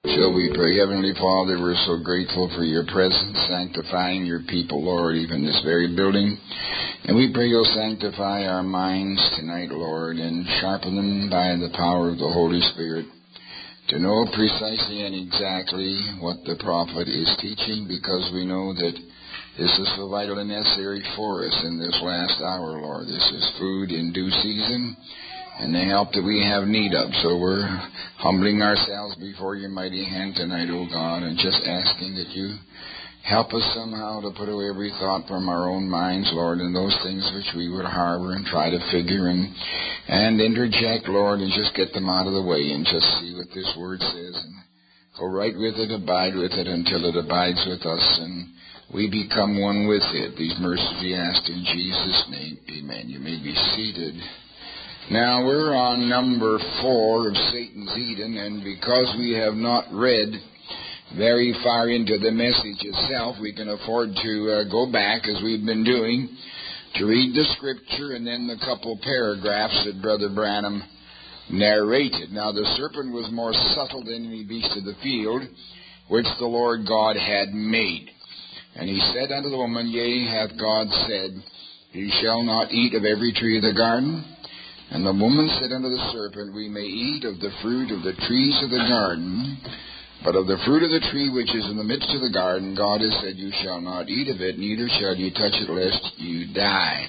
Shall we pray? Heavenly Father, we're so grateful for your presence, sanctifying your people, Lord, even this very building. And we pray you'll sanctify our minds tonight, Lord, and sharpen them by the power of the Holy Spirit to know precisely and exactly what the prophet is teaching, because we know that this is so vital and necessary for us in this last hour, Lord. This is food in due season and the help that we have need of. So we're humbling ourselves before your mighty hand tonight, O God, and just asking that you help us somehow to put away every thought from our own minds, Lord, and those things which we would harbor and try to figure and interject, Lord, and just get them out of the way and just see what this word says and go right with it, abide with it until it abides with us and we become one with it. These mercies we ask in Jesus' name. Amen. You may be seated. Now, we're on number 4 of Satan's Eden, and because we have not read very far into the message itself, we can afford to go back, as we've been doing, to read the scripture and then the couple paragraphs that Brother Branham narrated. Now, the serpent was more subtle than any beast of the field, which the Lord God had made. And he said unto the woman, Yea, hath God said, Ye shall not eat of every tree of the garden? And the woman said unto the serpent, We may eat of the fruit of the trees of the garden, but of the fruit of the tree which is in the midst of the garden, God has said, You shall not eat of it, neither shall you touch it, lest you die.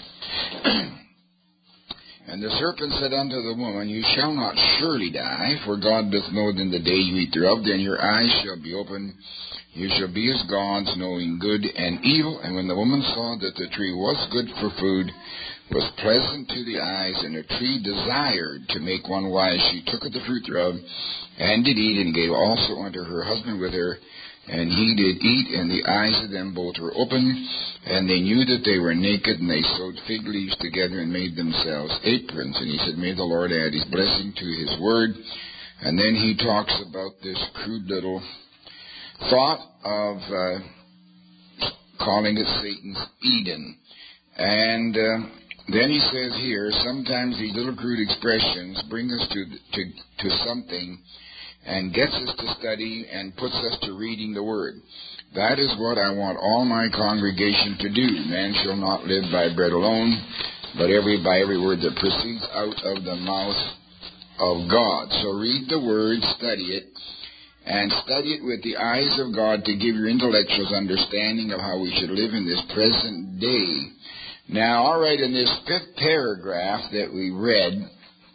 And the serpent said unto the woman, You shall not surely die, for God doth know that in the day you eat thereof, then your eyes shall be opened, you shall be as gods, knowing good and evil. And when the woman saw that the tree was good for food, was pleasant to the eyes, and a tree desired to make one wise, she took of the fruit thereof, and did eat, and gave also unto her husband with her, and he did eat, and the eyes of them both were opened, and they knew that they were naked, and they sewed fig leaves together, and made themselves aprons. And he said, May the Lord add his blessing to his word. And then he talks about this crude little thought of calling it Satan's Eden. And then he says here, sometimes these little crude expressions bring us to something and gets us to study and puts us to reading the Word. That is what I want all my congregation to do. Man shall not live by bread alone, but by every word that proceeds out of the mouth of God. So read the Word, study it, and study it with the eyes of God to give your intellectuals understanding of how we should live in this present day. Now, all right, in this 5th paragraph that we read,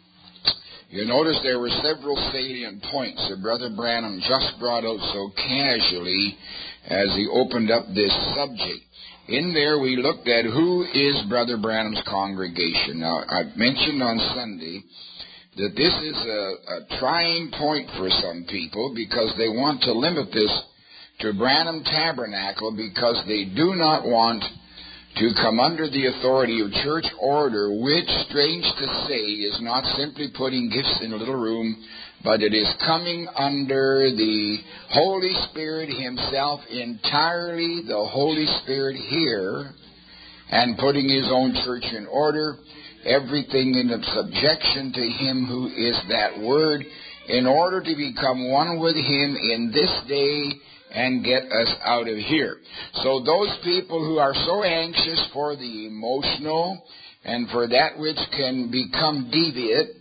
you notice there were several salient points that Brother Branham just brought out so casually as he opened up this subject. In there we looked at who is Brother Branham's congregation. Now, I mentioned on Sunday that this is a trying point for some people because they want to limit this to Branham Tabernacle because they do not want to come under the authority of church order, which, strange to say, is not simply putting gifts in a little room, but it is coming under the Holy Spirit himself entirely, the Holy Spirit here, and putting his own church in order, everything in subjection to him who is that Word, in order to become one with him in this day and get us out of here. So those people who are so anxious for the emotional and for that which can become deviant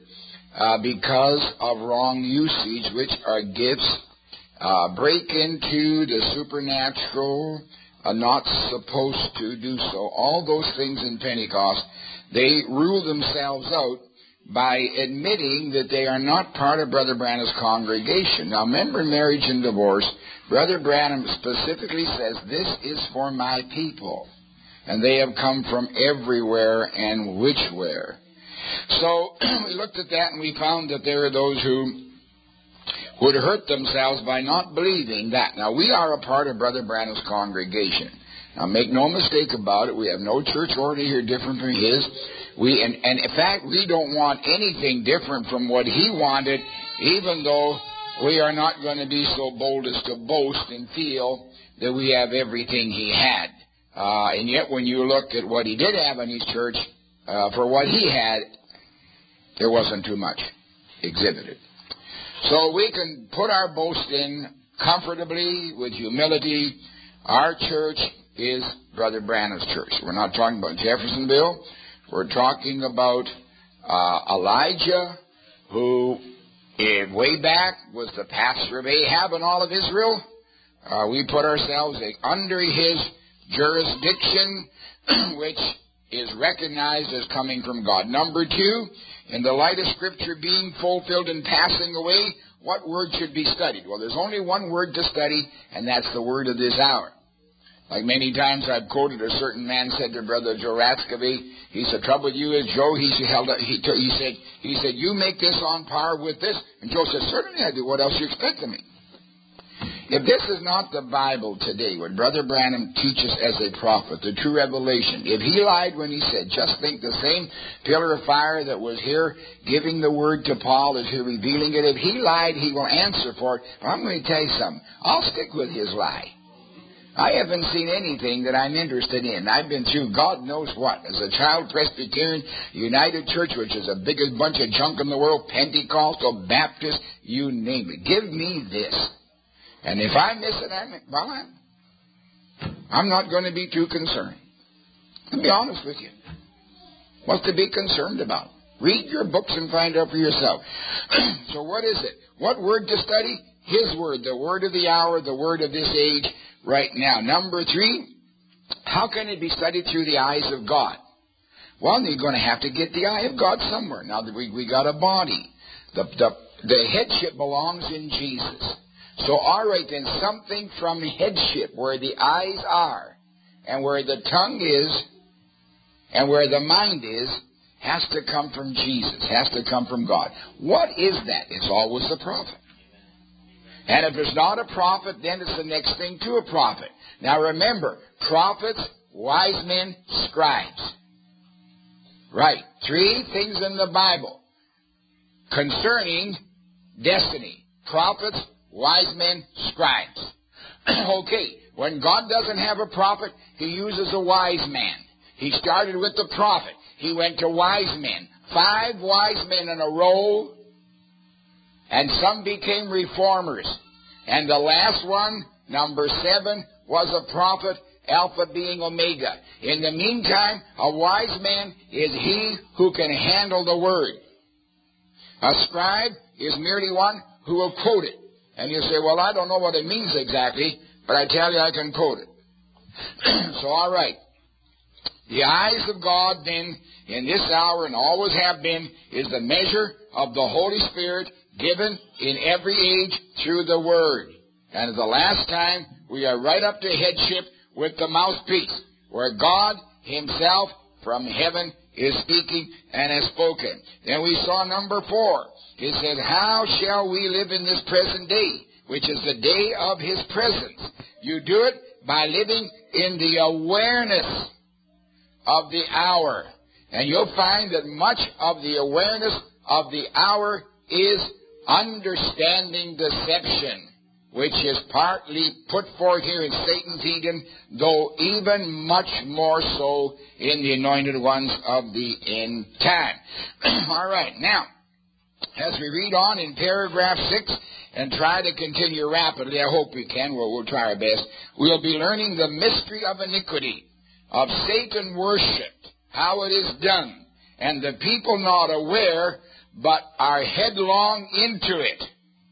because of wrong usage, which are gifts, break into the supernatural, not supposed to do so. All those things in Pentecost, they rule themselves out by admitting that they are not part of Brother Branham's congregation. Now, remember, marriage and divorce, Brother Branham specifically says, this is for my people, and they have come from everywhere and whichwhere. So we looked at that, and we found that there are those who would hurt themselves by not believing that. Now, we are a part of Brother Branham's congregation. Now, make no mistake about it, we have no church order here different from his. And in fact, we don't want anything different from what he wanted, even though we are not going to be so bold as to boast and feel that we have everything he had. And yet, when you look at what he did have in his church, for what he had, there wasn't too much exhibited. So we can put our boast in comfortably with humility. Our church is Brother Branham's church. We're not talking about Jeffersonville. We're talking about Elijah, who way back was the pastor of Ahab and all of Israel. We put ourselves under his jurisdiction, which is recognized as coming from God. Number 2, in the light of Scripture being fulfilled and passing away, what word should be studied? Well, there's only one word to study, and that's the word of this hour. Like many times I've quoted, a certain man said to Brother Joe Ratscovey, he said, trouble with you is, Joe, he said, you make this on par with this. And Joe said, certainly I do. What else you expect of me? If this is not the Bible today, what Brother Branham teaches as a prophet, the true revelation, if he lied when he said, just think the same pillar of fire that was here giving the word to Paul is here revealing it, if he lied, he will answer for it. But I'm going to tell you something. I'll stick with his lie. I haven't seen anything that I'm interested in. I've been through God knows what. As a child Presbyterian, United Church, which is the biggest bunch of junk in the world, Pentecostal, Baptist, you name it. Give me this. And if I miss it, I'm not going to be too concerned. I'll be honest with you. What's to be concerned about? Read your books and find out for yourself. So what is it? What word to study? His word, the word of the hour, the word of this age right now. Number 3, how can it be studied through the eyes of God? Well, you're going to have to get the eye of God somewhere. Now, we got a body. The headship belongs in Jesus. So, all right, then, something from headship, where the eyes are, and where the tongue is, and where the mind is, has to come from Jesus, has to come from God. What is that? It's always the prophet. And if it's not a prophet, then it's the next thing to a prophet. Now remember, prophets, wise men, scribes. Right. 3 things in the Bible concerning destiny. Prophets, wise men, scribes. Okay, when God doesn't have a prophet, he uses a wise man. He started with the prophet. He went to wise men. 5 wise men in a row, and some became reformers. And the last one, number 7, was a prophet, Alpha being Omega. In the meantime, a wise man is he who can handle the word. A scribe is merely one who will quote it. And you say, well, I don't know what it means exactly, but I tell you I can quote it. So, all right. The eyes of God, then, in this hour and always have been, is the measure of the Holy Spirit given in every age through the Word. And at the last time, we are right up to headship with the mouthpiece, where God himself from heaven is speaking and has spoken. Then we saw number 4. He said, how shall we live in this present day, which is the day of his presence? You do it by living in the awareness of the hour. And you'll find that much of the awareness of the hour is understanding deception, which is partly put forth here in Satan's Eden, though even much more so in the anointed ones of the end time. All right, now, as we read on in paragraph 6 and try to continue rapidly, I hope we can, we'll try our best, we'll be learning the mystery of iniquity, of Satan worship, how it is done, and the people not aware, but are headlong into it.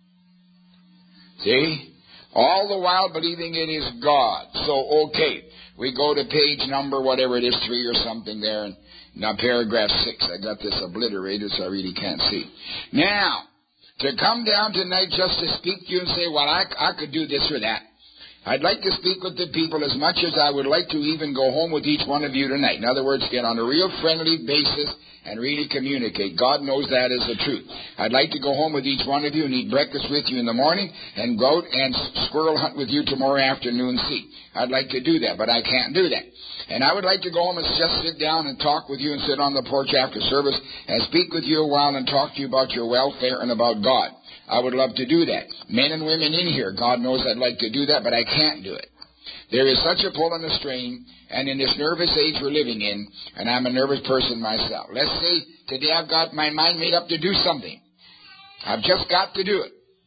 See? All the while believing it is God. So, okay, we go to page number, whatever it is, 3 or something there, and now paragraph 6. I got this obliterated, so I really can't see. Now, to come down tonight just to speak to you and say, well, I could do this or that. I'd like to speak with the people as much as I would like to even go home with each one of you tonight. In other words, get on a real friendly basis and really communicate. God knows that is the truth. I'd like to go home with each one of you and eat breakfast with you in the morning and go out and squirrel hunt with you tomorrow afternoon. See, I'd like to do that, but I can't do that. And I would like to go home and just sit down and talk with you and sit on the porch after service and speak with you a while and talk to you about your welfare and about God. I would love to do that. Men and women in here, God knows I'd like to do that, but I can't do it. There is such a pull and a strain, and in this nervous age we're living in, and I'm a nervous person myself. Let's say today I've got my mind made up to do something. I've just got to do it.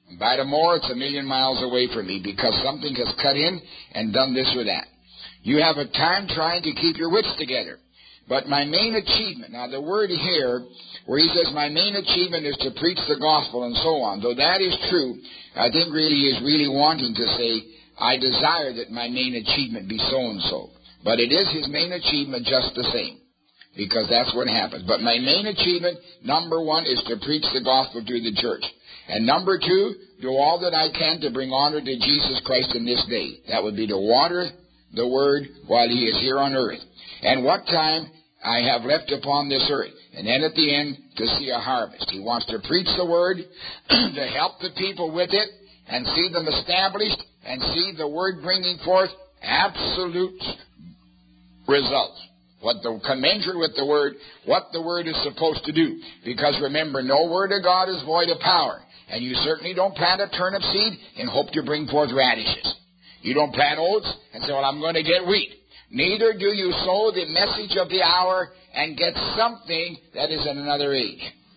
By tomorrow, it's 1,000,000 miles away from me because something has cut in and done this or that. You have a time trying to keep your wits together. But my main achievement, now the word here, where he says my main achievement is to preach the gospel and so on, though that is true, I think really he is really wanting to say, I desire that my main achievement be so-and-so. But it is his main achievement just the same, because that's what happens. But my main achievement, number one, is to preach the gospel to the church. And number two, do all that I can to bring honor to Jesus Christ in this day. That would be to water the word while he is here on earth. And what time I have left upon this earth. And then at the end, to see a harvest. He wants to preach the word, to help the people with it, and see them established, and see the word bringing forth absolute results. Commensurate with the word, what the word is supposed to do. Because remember, no word of God is void of power. And you certainly don't plant a turnip seed and hope to bring forth radishes. You don't plant oats and say, well, I'm going to get wheat. Neither do you sow the message of the hour and get something that is in another age.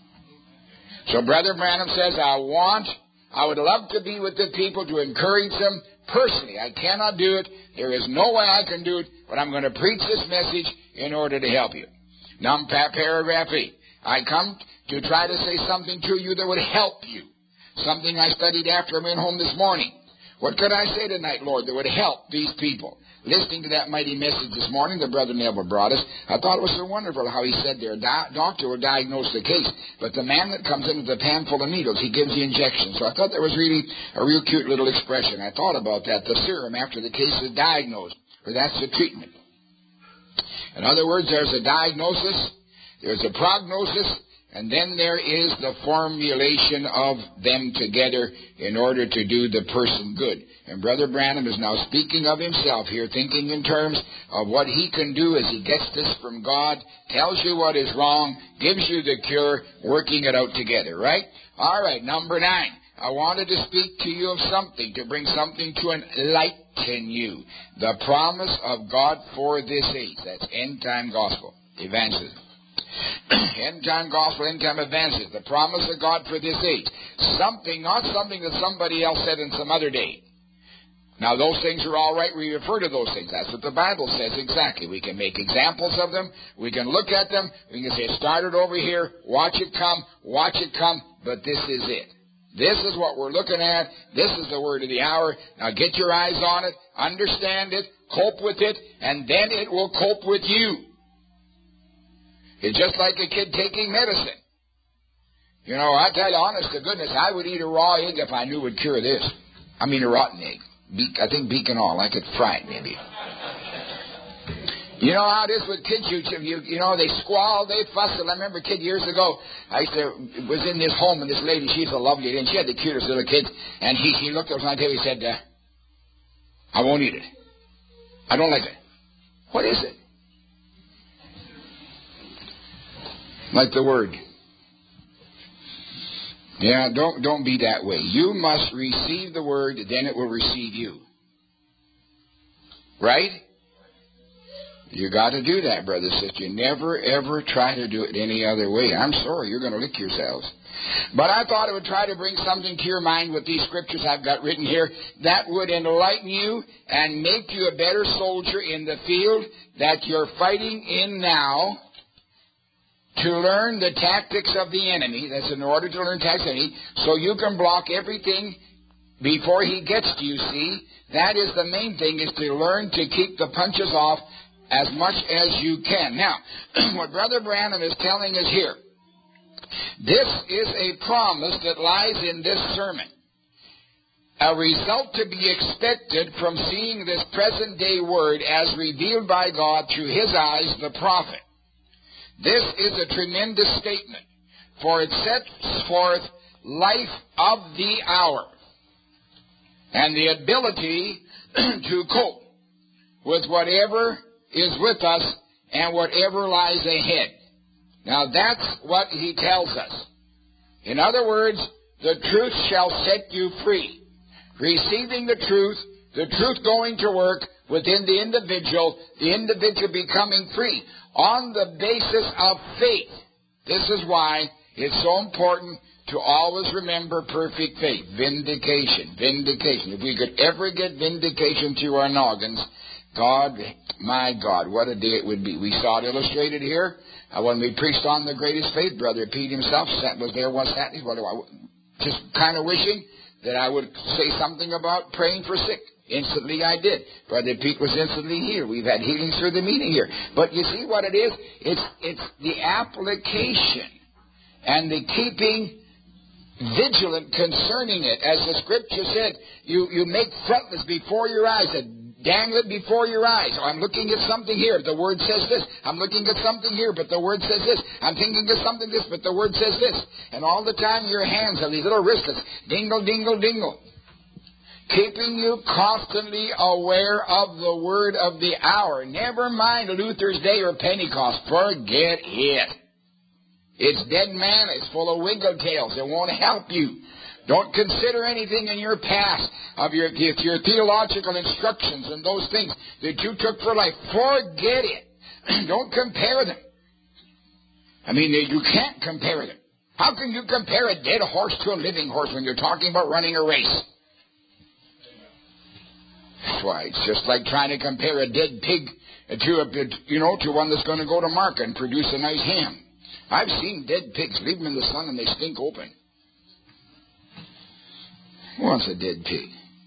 So Brother Branham says, I would love to be with the people to encourage them personally. I cannot do it. There is no way I can do it, but I'm going to preach this message in order to help you. Now, paragraph 8. I come to try to say something to you that would help you. Something I studied after I went home this morning. What could I say tonight, Lord, that would help these people? Listening to that mighty message this morning that Brother Neville brought us, I thought it was so wonderful how he said there, doctor will diagnose the case, but the man that comes in with a pan full of needles, he gives the injection. So I thought that was really a real cute little expression. I thought about that, the serum after the case is diagnosed, or that's the treatment. In other words, there's a diagnosis, there's a prognosis, and then there is the formulation of them together in order to do the person good. And Brother Branham is now speaking of himself here, thinking in terms of what he can do as he gets this from God, tells you what is wrong, gives you the cure, working it out together, right? All right, number 9. I wanted to speak to you of something, to bring something to enlighten you. The promise of God for this age. That's end-time gospel, evangelism. End-time gospel, end-time evangelism. The promise of God for this age. Something, not something that somebody else said in some other day. Now, those things are all right. We refer to those things. That's what the Bible says exactly. We can make examples of them. We can look at them. We can say, start it over here. Watch it come. But this is it. This is what we're looking at. This is the word of the hour. Now, get your eyes on it. Understand it. Cope with it. And then it will cope with you. It's just like a kid taking medicine. You know, I tell you, honest to goodness, I would eat a raw egg if I knew it would cure this. I mean a rotten egg. I think beak and all. I could fry it, maybe. You know how it is with kids. You know, they squall, they fuss. And I remember a kid years ago, was in this home, and this lady, she's a lovely lady, and she had the cutest little kids. And he looked at us on the table, he said, I won't eat it. I don't like it. What is it? Like the word. Yeah, don't be that way. You must receive the word, then it will receive you. Right? You got to do that, brother, sister. Never, ever try to do it any other way. I'm sorry, you're going to lick yourselves. But I thought it would try to bring something to your mind with these scriptures I've got written here that would enlighten you and make you a better soldier in the field that you're fighting in now, to learn the tactics of the enemy. That's in order to learn tactics of the enemy, so you can block everything before he gets to you, see. That is the main thing, is to learn to keep the punches off as much as you can. Now, what Brother Branham is telling us here, this is a promise that lies in this sermon. A result to be expected from seeing this present day word as revealed by God through his eyes, the prophet. This is a tremendous statement, for it sets forth life of the hour and the ability to cope with whatever is with us and whatever lies ahead. Now that's what he tells us. In other words, the truth shall set you free. Receiving the truth going to work within the individual becoming free on the basis of faith. This is why it's so important to always remember perfect faith. Vindication. Vindication. If we could ever get vindication through our noggins, God, my God, what a day it would be. We saw it illustrated here when we preached on the greatest faith. Brother Pete himself was there once that. Just kind of wishing that I would say something about praying for sick. Instantly I did. Brother Pete was instantly here. We've had healings through the meeting here. But you see what it is? It's the application and the keeping vigilant concerning it. As the Scripture said, you make frontlets before your eyes, dangle it before your eyes. Oh, I'm looking at something here. The Word says this. I'm looking at something here, but the Word says this. I'm thinking of something this, but the Word says this. And all the time your hands have these little wristlets. Dingle, dingle, dingle. Keeping you constantly aware of the word of the hour. Never mind Luther's Day or Pentecost. Forget it. It's dead man. It's full of wiggle tails. It won't help you. Don't consider anything in your past of your theological instructions and those things that you took for life. Forget it. Don't compare them. I mean, you can't compare them. How can you compare a dead horse to a living horse when you're talking about running a race? Why, it's just like trying to compare a dead pig to one that's going to go to market and produce a nice ham. I've seen dead pigs. Leave them in the sun and they stink open. Who wants a dead pig?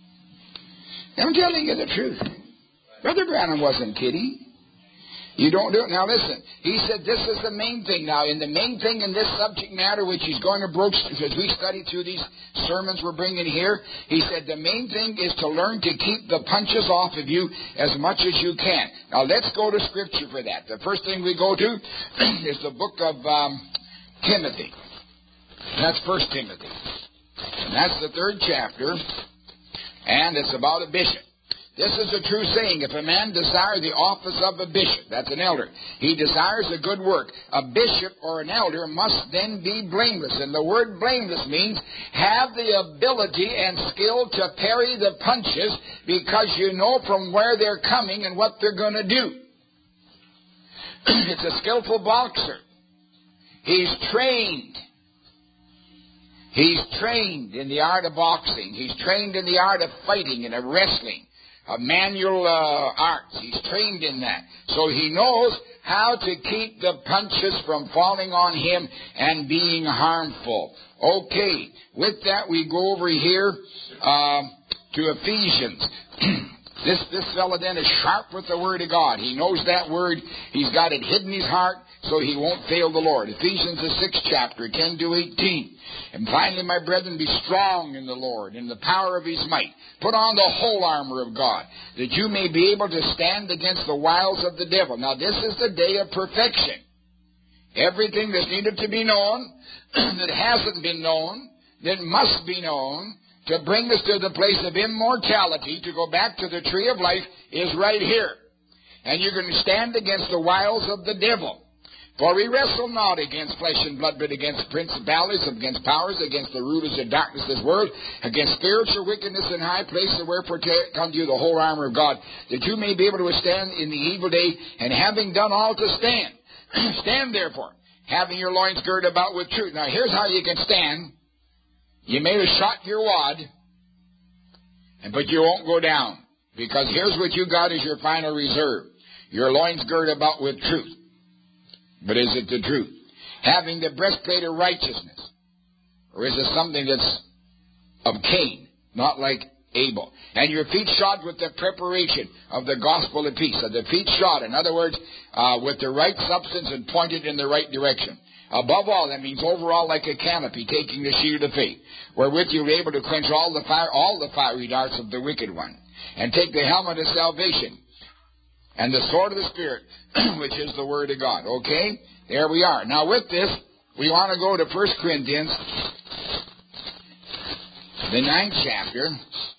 I'm telling you the truth. Brother Branham wasn't kidding. You don't do it. Now listen, he said this is the main thing now. And the main thing in this subject matter, which he's going to broach as we study through these sermons we're bringing here, he said the main thing is to learn to keep the punches off of you as much as you can. Now let's go to Scripture for that. The first thing we go to is the book of Timothy. That's 1 Timothy. And that's the 3rd chapter, and it's about a bishop. This is a true saying. If a man desire the office of a bishop, that's an elder, he desires a good work. A bishop or an elder must then be blameless. And the word blameless means have the ability and skill to parry the punches because you know from where they're coming and what they're going to do. It's a skillful boxer. He's trained. He's trained in the art of boxing. He's trained in the art of fighting and of wrestling. Of manual arts. He's trained in that. So he knows how to keep the punches from falling on him and being harmful. Okay, with that we go over here to Ephesians. This fellow then is sharp with the Word of God. He knows that Word. He's got it hidden in his heart so he won't fail the Lord. Ephesians the 6th chapter, 10 to 18. And finally, my brethren, be strong in the Lord, in the power of His might. Put on the whole armor of God, that you may be able to stand against the wiles of the devil. Now, this is the day of perfection. Everything that's needed to be known, that hasn't been known, that must be known, to bring us to the place of immortality, to go back to the tree of life, is right here. And you're going to stand against the wiles of the devil. For we wrestle not against flesh and blood, but against principalities, against powers, against the rulers of darkness of this world, against spiritual wickedness in high places. Wherefore come to you the whole armor of God, that you may be able to withstand in the evil day, and having done all to stand. Stand therefore, having your loins girded about with truth. Now here's how you can stand. You may have shot your wad, but you won't go down. Because here's what you got as your final reserve. Your loins girded about with truth. But is it the truth? Having the breastplate of righteousness. Or is it something that's of Cain, not like Abel? And your feet shod with the preparation of the gospel of peace. So the feet shod, in other words, with the right substance and pointed in the right direction. Above all, that means overall like a canopy, taking the shield of faith, wherewith you are able to quench all the fiery darts of the wicked one. And take the helmet of salvation and the sword of the Spirit, which is the Word of God. Okay? There we are. Now with this, we want to go to 1 Corinthians, the 9th chapter,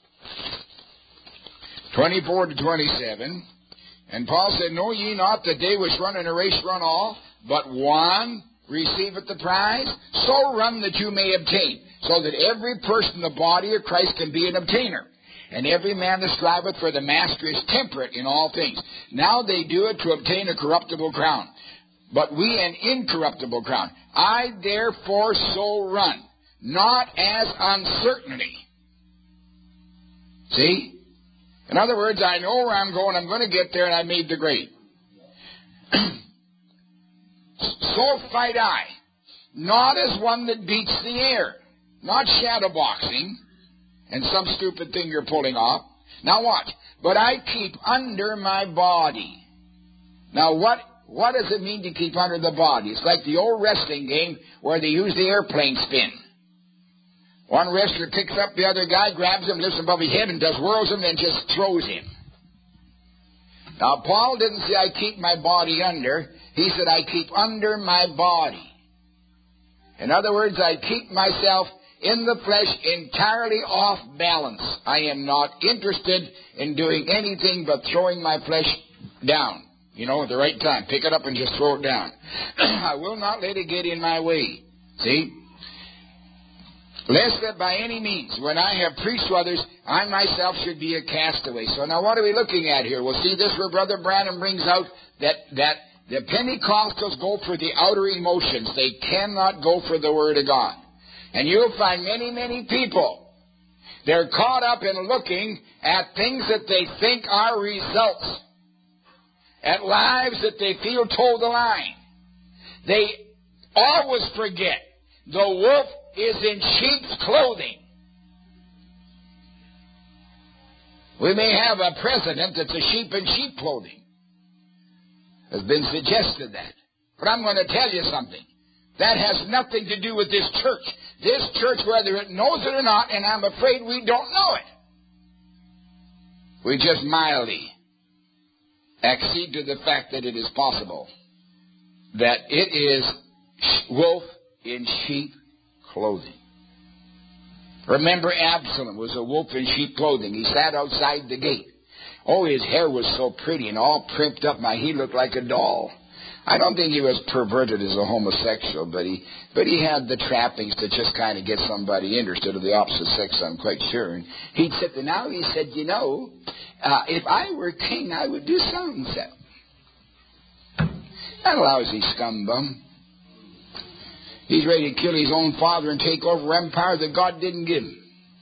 24 to 27. And Paul said, know ye not that they which run in a race run all, but one receiveth the prize? So run that you may obtain, so that every person in the body of Christ can be an obtainer. And every man that striveth for the master is temperate in all things. Now they do it to obtain a corruptible crown, but we an incorruptible crown. I therefore so run. not as uncertainty. See? In other words, I know where I'm going. I'm going to get there, and I made the grade. So fight I, not as one that beats the air, not shadow boxing and some stupid thing you're pulling off. Now watch. But I keep under my body. Now what does it mean to keep under the body? It's like the old wrestling game where they use the airplane spin. One wrestler picks up the other guy, grabs him, lifts him above his head, and just whirls him, then just throws him. Now, Paul didn't say I keep my body under. He said I keep under my body. In other words, I keep myself in the flesh entirely off balance. I am not interested in doing anything but throwing my flesh down. You know, at the right time. Pick it up and just throw it down. I will not let it get in my way. See? Lest that by any means, when I have preached to others, I myself should be a castaway. So now what are we looking at here? We'll see this where Brother Branham brings out that the Pentecostals go for the outer emotions. They cannot go for the Word of God. And you'll find many, many people, they're caught up in looking at things that they think are results, at lives that they feel toe the line. They always forget the wolf is in sheep's clothing. We may have a president that's a sheep in sheep clothing. Has been suggested that. But I'm going to tell you something. That has nothing to do with this church. This church, whether it knows it or not, and I'm afraid we don't know it, we just mildly accede to the fact that it is possible that it is wolf in sheep clothing. Remember, Absalom was a wolf in sheep clothing. He sat outside the gate. Oh, his hair was so pretty and all primped up. He looked like a doll. I don't think he was perverted as a homosexual, but he had the trappings to just kind of get somebody interested of the opposite sex, I'm quite sure. And he'd sit there. Now he said, you know, if I were king, I would do so and so. That lousy scumbum. He's ready to kill his own father and take over empire that God didn't give him.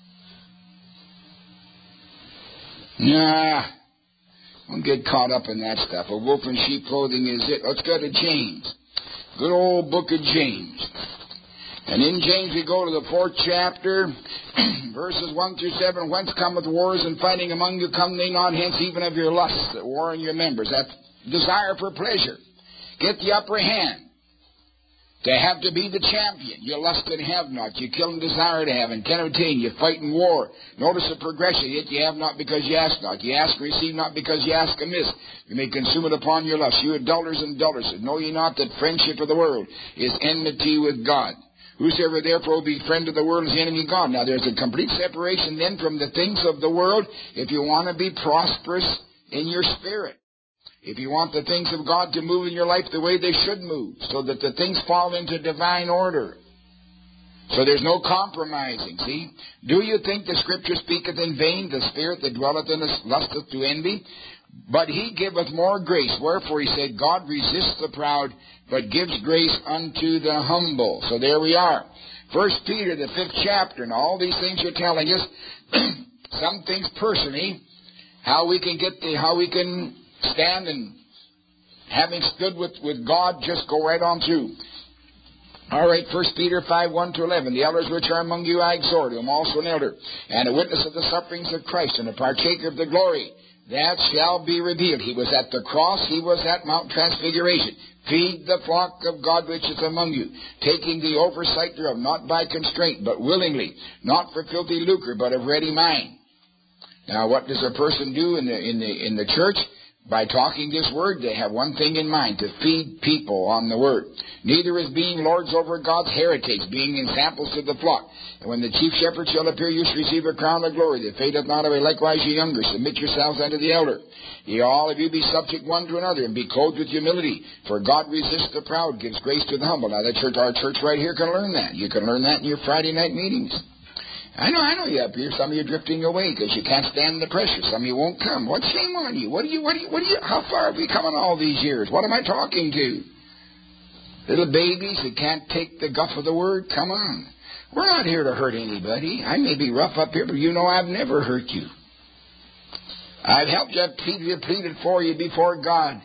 Nah, don't get caught up in that stuff. A wolf in sheep clothing is it. Let's go to James. Good old book of James. And in James we go to the 4th chapter, verses 1 through 7. Whence cometh wars and fighting among you? Come they not hence even of your lusts that war in your members. That desire for pleasure. Get the upper hand. To have to be the champion. You lust and have not. You kill and desire to have and can obtain. You fight in war. Notice the progression. Yet you have not because you ask not. You ask and receive not because you ask amiss. You may consume it upon your lust. You adulterers and adulteresses, know ye not that friendship of the world is enmity with God? Whosoever therefore be friend of the world is the enemy of God. Now there's a complete separation then from the things of the world if you want to be prosperous in your spirit. If you want the things of God to move in your life the way they should move, so that the things fall into divine order. So there's no compromising, see? Do you think the Scripture speaketh in vain? The Spirit that dwelleth in us lusteth to envy. But he giveth more grace. Wherefore he said, God resists the proud, but gives grace unto the humble. So there we are. 1 Peter, the 5th chapter, and all these things are telling us some things personally, how we can stand and having stood with God, just go right on through. All right, 1 Peter 5, 1 to 11. The elders which are among you I exhort, whom also an elder, and a witness of the sufferings of Christ, and a partaker of the glory that shall be revealed. He was at the cross, he was at Mount Transfiguration. Feed the flock of God which is among you, taking the oversight thereof, not by constraint, but willingly, not for filthy lucre, but of ready mind. Now, what does a person do in the church? By talking this word, they have one thing in mind, to feed people on the word. Neither is being lords over God's heritage, being examples to the flock. And when the chief shepherd shall appear, you shall receive a crown of glory that fadeth not away. Likewise, ye younger, submit yourselves unto the elder. Ye all of you be subject one to another, and be clothed with humility. For God resists the proud, gives grace to the humble. Now, our church right here can learn that. You can learn that in your Friday night meetings. I know you up here. Some of you are drifting away because you can't stand the pressure. Some of you won't come. What shame on you? How far have we come in all these years? What am I talking to? Little babies that can't take the guff of the word? Come on. We're not here to hurt anybody. I may be rough up here, but you know I've never hurt you. I've helped you, I've pleaded for you before God.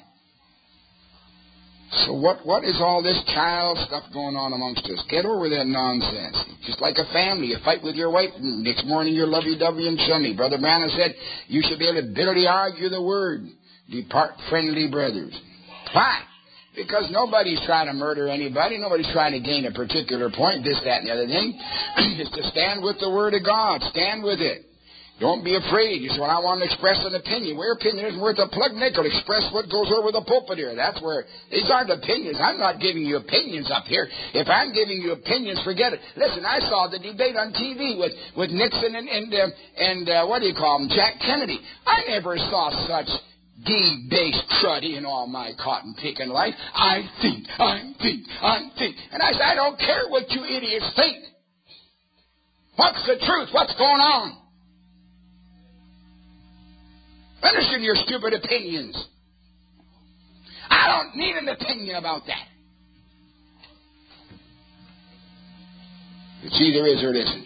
So what is all this child stuff going on amongst us? Get over that nonsense. Just like a family, you fight with your wife, and next morning you're lovey-dovey and chummy. Brother Branham said you should be able to bitterly argue the word. Depart friendly brothers. Why? Because nobody's trying to murder anybody. Nobody's trying to gain a particular point, this, that, and the other thing. It's to stand with the Word of God. Stand with it. Don't be afraid. You say, well, I want to express an opinion. Well, your opinion isn't worth a plug nickel. Express what goes over the pulpit here. That's where, these aren't opinions. I'm not giving you opinions up here. If I'm giving you opinions, forget it. Listen, I saw the debate on TV with Nixon and what do you call him, Jack Kennedy. I never saw such D-based cruddy in all my cotton-picking life. I think. And I said, I don't care what you idiots think. What's the truth? What's going on? Understand your stupid opinions. I don't need an opinion about that. It's either is or it isn't.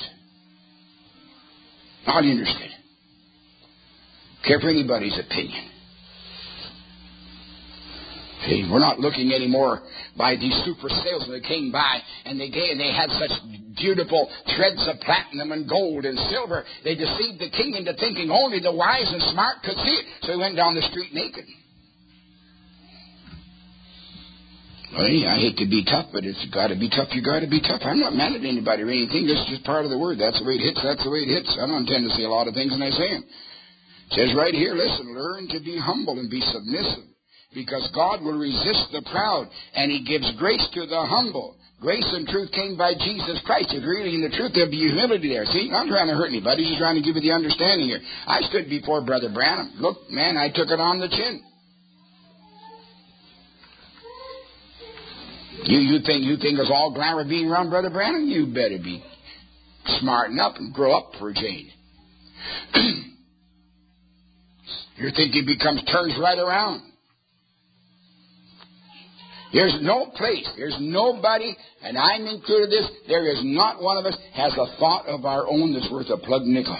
Not interested. Care for anybody's opinion. See, we're not looking anymore by these super salesmen that came by and they had such beautiful threads of platinum and gold and silver. They deceived the king into thinking only the wise and smart could see it. So he went down the street naked. Well, I hate to be tough, but if you've got to be tough, you've got to be tough. I'm not mad at anybody or anything. This is just part of the word. That's the way it hits. That's the way it hits. I don't intend to say a lot of things when I say them. It says right here, listen, learn to be humble and be submissive. Because God will resist the proud, and He gives grace to the humble. Grace and truth came by Jesus Christ. If really in the truth, there'll be humility there. See, I'm trying to hurt anybody. Just trying to give you the understanding here. I stood before Brother Branham. Look, man, I took it on the chin. You think it's all glamour being around Brother Branham? You better be smarten up and grow up for a change. You think he turns right around. There's no place, there's nobody, and I'm included this, there is not one of us has a thought of our own that's worth a plug nickel.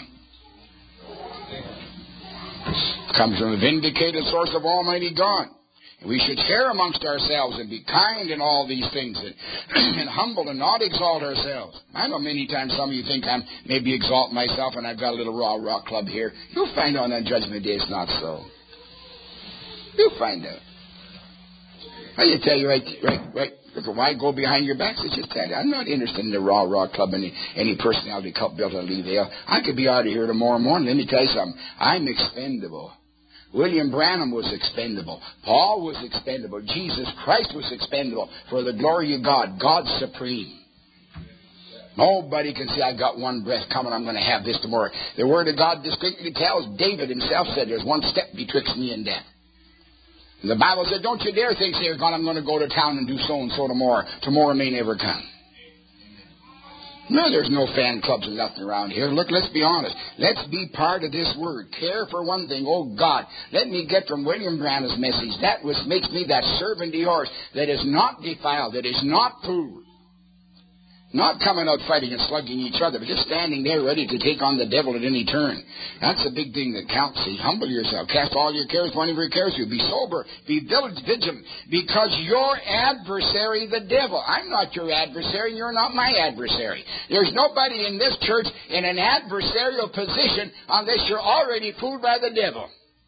It comes from a vindicated source of Almighty God. We should share amongst ourselves and be kind in all these things and humble and not exalt ourselves. I know many times some of you think I'm maybe exalt myself and I've got a little raw club here. You'll find out on Judgment Day it's not so. You'll find out. I just tell you right. Look, why go behind your backs? It's just that I'm not interested in the raw club and any personality cult built on Leevale. I could be out of here tomorrow morning. Let me tell you something. I'm expendable. William Branham was expendable. Paul was expendable. Jesus Christ was expendable for the glory of God. God's supreme. Nobody can say, I've got one breath coming, I'm going to have this tomorrow. The Word of God distinctly tells, David himself said, there's one step betwixt me and death. And the Bible said, don't you dare think, say, God, I'm going to go to town and do so-and-so tomorrow. Tomorrow may never come. No, there's no fan clubs and nothing around here. Look, let's be honest. Let's be part of this word. Care for one thing. Oh, God, let me get from William Branham's message. That makes me that servant of yours that is not defiled, that is not fooled. Not coming out fighting and slugging each other, but just standing there ready to take on the devil at any turn. That's the big thing that counts. See, humble yourself. Cast all your cares upon Him, for He cares for you. Be sober. Be vigilant. Because your adversary, the devil. I'm not your adversary, and you're not my adversary. There's nobody in this church in an adversarial position unless you're already fooled by the devil.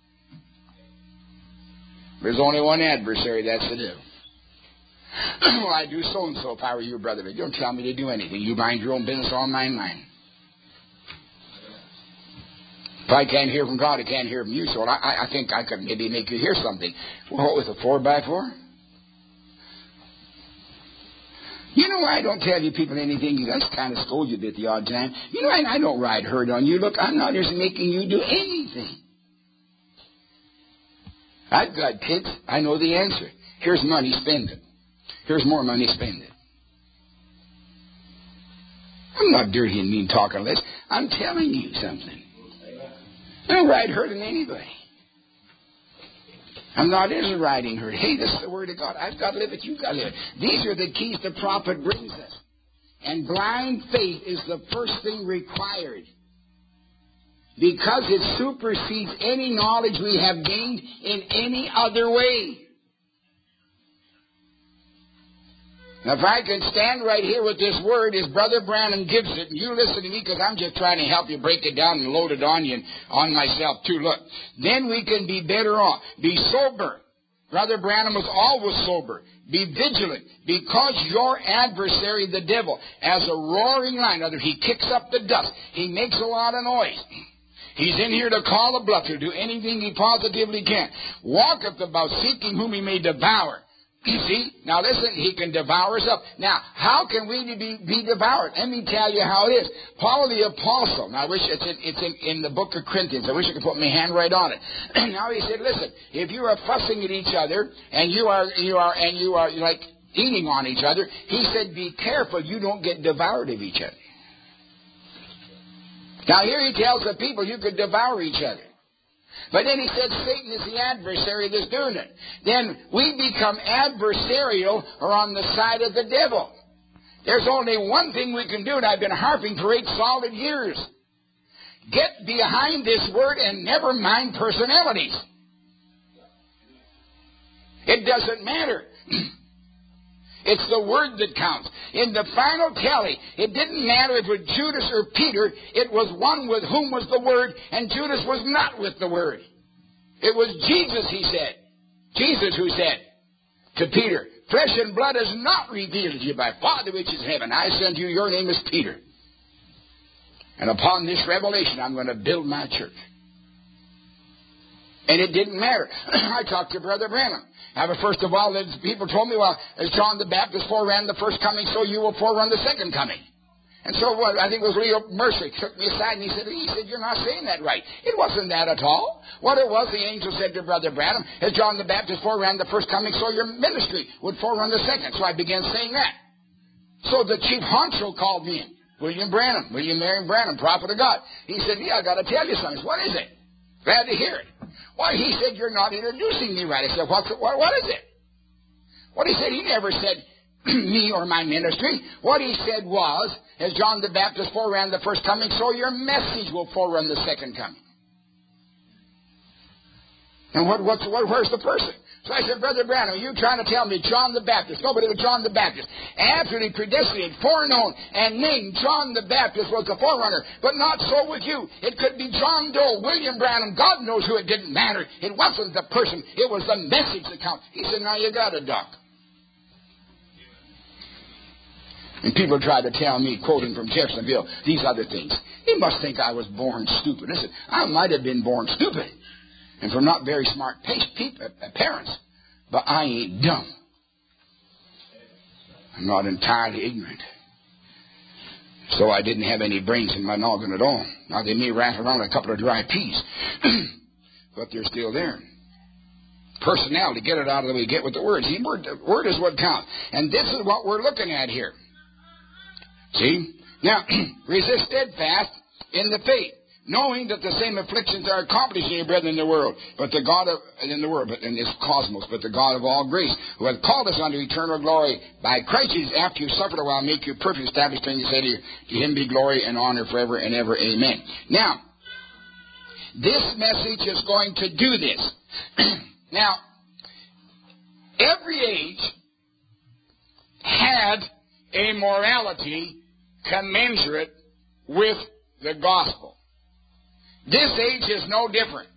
There's only one adversary, that's the devil. Well, I do so-and-so if I were your brother. But don't tell me to do anything. You mind your own business, I'll mind mine. If I can't hear from God, I can't hear from you. So I think I could maybe make you hear something. Well, with a 4x4? You know, I don't tell you people anything. You just kind of scold you a bit the odd time. You know, I don't ride herd on you. Look, I'm not just making you do anything. I've got kids. I know the answer. Here's money, spend it. Here's more money, spend it. I'm not dirty and mean talking less. I'm telling you something. I don't ride herding anybody. I'm not in a riding herd. Hey, this is the Word of God. I've got to live it. You've got to live it. These are the keys the prophet brings us. And blind faith is the first thing required, because it supersedes any knowledge we have gained in any other way. Now, if I can stand right here with this word as Brother Branham gives it, and you listen to me, because I'm just trying to help you break it down and load it on you and on myself too. Look, then we can be better off. Be sober. Brother Branham was always sober. Be vigilant, because your adversary, the devil, as a roaring lion, he kicks up the dust. He makes a lot of noise. He's in here to call a bluff, to do anything he positively can. Walketh about seeking whom he may devour. You see? Now listen, he can devour us up. Now, how can we be devoured? Let me tell you how it is. Paul the Apostle, now I wish it's in the book of Corinthians. I wish I could put my hand right on it. Now he said, listen, if you are fussing at each other, and you are like eating on each other, he said, be careful you don't get devoured of each other. Now here he tells the people you could devour each other. But then he said Satan is the adversary that's doing it. Then we become adversarial or on the side of the devil. There's only one thing we can do, and I've been harping for 8 solid years. Get behind this word and never mind personalities. It doesn't matter. It's the word that counts. In the final tally, it didn't matter if it was Judas or Peter. It was one with whom was the word, and Judas was not with the word. It was Jesus, he said. Jesus who said to Peter, flesh and blood has not revealed to you by Father which is in heaven. I send you, your name is Peter. And upon this revelation, I'm going to build my church. And it didn't matter. I talked to Brother Branham. First of all, people told me, well, as John the Baptist foreran the first coming, so you will forerun the second coming. And so I think it was Leo Mercer took me aside and he said, you're not saying that right. It wasn't that at all. What it was, the angel said to Brother Branham, as John the Baptist foreran the first coming, so your ministry would forerun the second. So I began saying that. So the chief honcho called me in, William Marion Branham, prophet of God. He said, I got to tell you something. What is it? Glad to hear it. Why, he said, you're not introducing me right. I said, what is it? What he said, he never said me or my ministry. What he said was, as John the Baptist foreran the first coming, so your message will forerun the second coming. And where's the person? So I said, Brother Branham, are you trying to tell me John the Baptist? Nobody was John the Baptist. Absolutely predestinated, foreknown, and named John the Baptist was the forerunner. But not so with you. It could be John Doe, William Branham. God knows who. It didn't matter. It wasn't the person. It was the message that counts. He said, now you got it, Doc. And people try to tell me, quoting from Jeffersonville, these other things. They must think I was born stupid. Listen, I might have been born stupid. And from not very smart parents. But I ain't dumb. I'm not entirely ignorant. So I didn't have any brains in my noggin at all. Now they may rattle around a couple of dry peas. But they're still there. Personality, get it out of the way. Get with the word. See, word is what counts. And this is what we're looking at here. See? Now, resist steadfast in the faith, knowing that the same afflictions are accomplished in your brethren in the world, but the God of in this cosmos, but the God of all grace, who hath called us unto eternal glory by Christ Jesus, after you suffered a while, make you perfect, established, and you say to him be glory and honor forever and ever. Amen. Now, this message is going to do this. Now, every age had a morality commensurate with the gospel. This age is no different.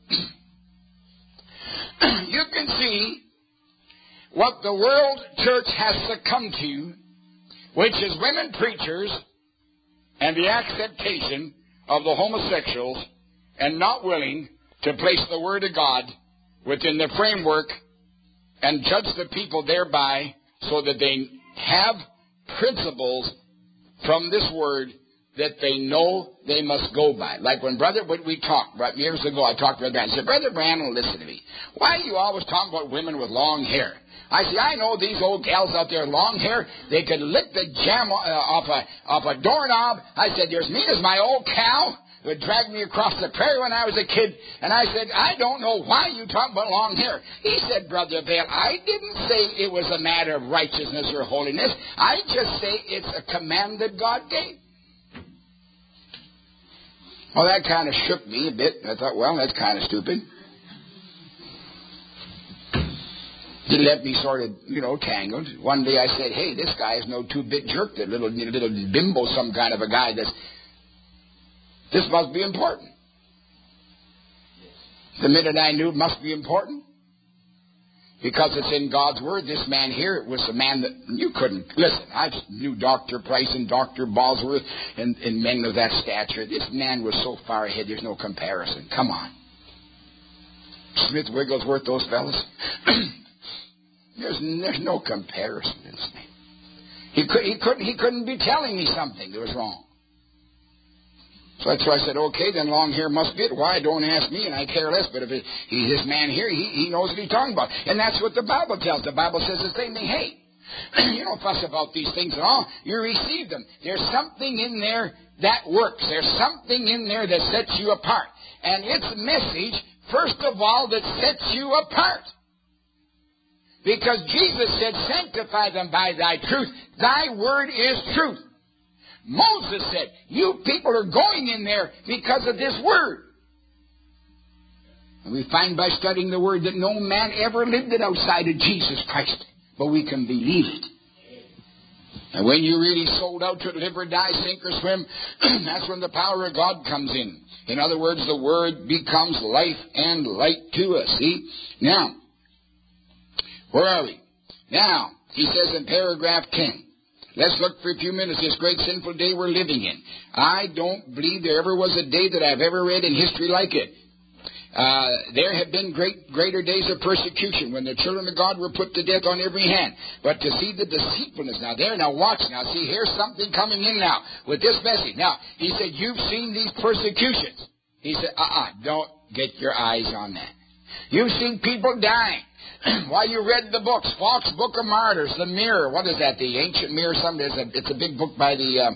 You can see what the world church has succumbed to, which is women preachers and the acceptation of the homosexuals and not willing to place the Word of God within the framework and judge the people thereby so that they have principles from this Word that they know they must go by. Like when we talked, years ago, I talked to Brother Branham. I said, Brother Branham, listen to me. Why are you always talking about women with long hair? I said, I know these old gals out there, long hair, they could lick the jam off a doorknob. I said, you're as mean as my old cow. would drag me across the prairie when I was a kid. And I said, I don't know why you talk about long hair. He said, Brother Vail, I didn't say it was a matter of righteousness or holiness. I just say it's a command that God gave. Well, that kind of shook me a bit. I thought, well, that's kind of stupid. It left me sort of, tangled. One day I said, hey, this guy is no two-bit jerk, that little bimbo, some kind of a guy. This must be important. The minute I knew it must be important, because it's in God's Word, this man here was a man that you couldn't, listen, I knew Dr. Price and Dr. Bosworth and men of that stature. This man was so far ahead, there's no comparison. Come on. Smith, Wigglesworth, those fellas. There's no comparison in this man. He couldn't be telling me something that was wrong. So that's why I said, okay, then long hair must be it. Why? Don't ask me, and I care less. But if he's this man here, he knows what he's talking about. And that's what the Bible tells. The Bible says the same thing. Hey, you don't fuss about these things at all. You receive them. There's something in there that works. There's something in there that sets you apart. And it's a message, first of all, that sets you apart. Because Jesus said, sanctify them by thy truth. Thy word is truth. Moses said, you people are going in there because of this word. And we find by studying the word that no man ever lived it outside of Jesus Christ. But we can believe it. And when you're really sold out to live or die, sink or swim, that's when the power of God comes in. In other words, the word becomes life and light to us. See? Now, where are we? Now, he says in paragraph 10, let's look for a few minutes this great sinful day we're living in. I don't believe there ever was a day that I've ever read in history like it. There have been greater days of persecution when the children of God were put to death on every hand. But to see the deceitfulness now there, now watch now. See, here's something coming in now with this message. Now, he said, you've seen these persecutions. He said, don't get your eyes on that. You've seen people dying. While you read the books, Falk's Book of Martyrs, The Mirror, what is that, the Ancient Mirror, it's a big book by the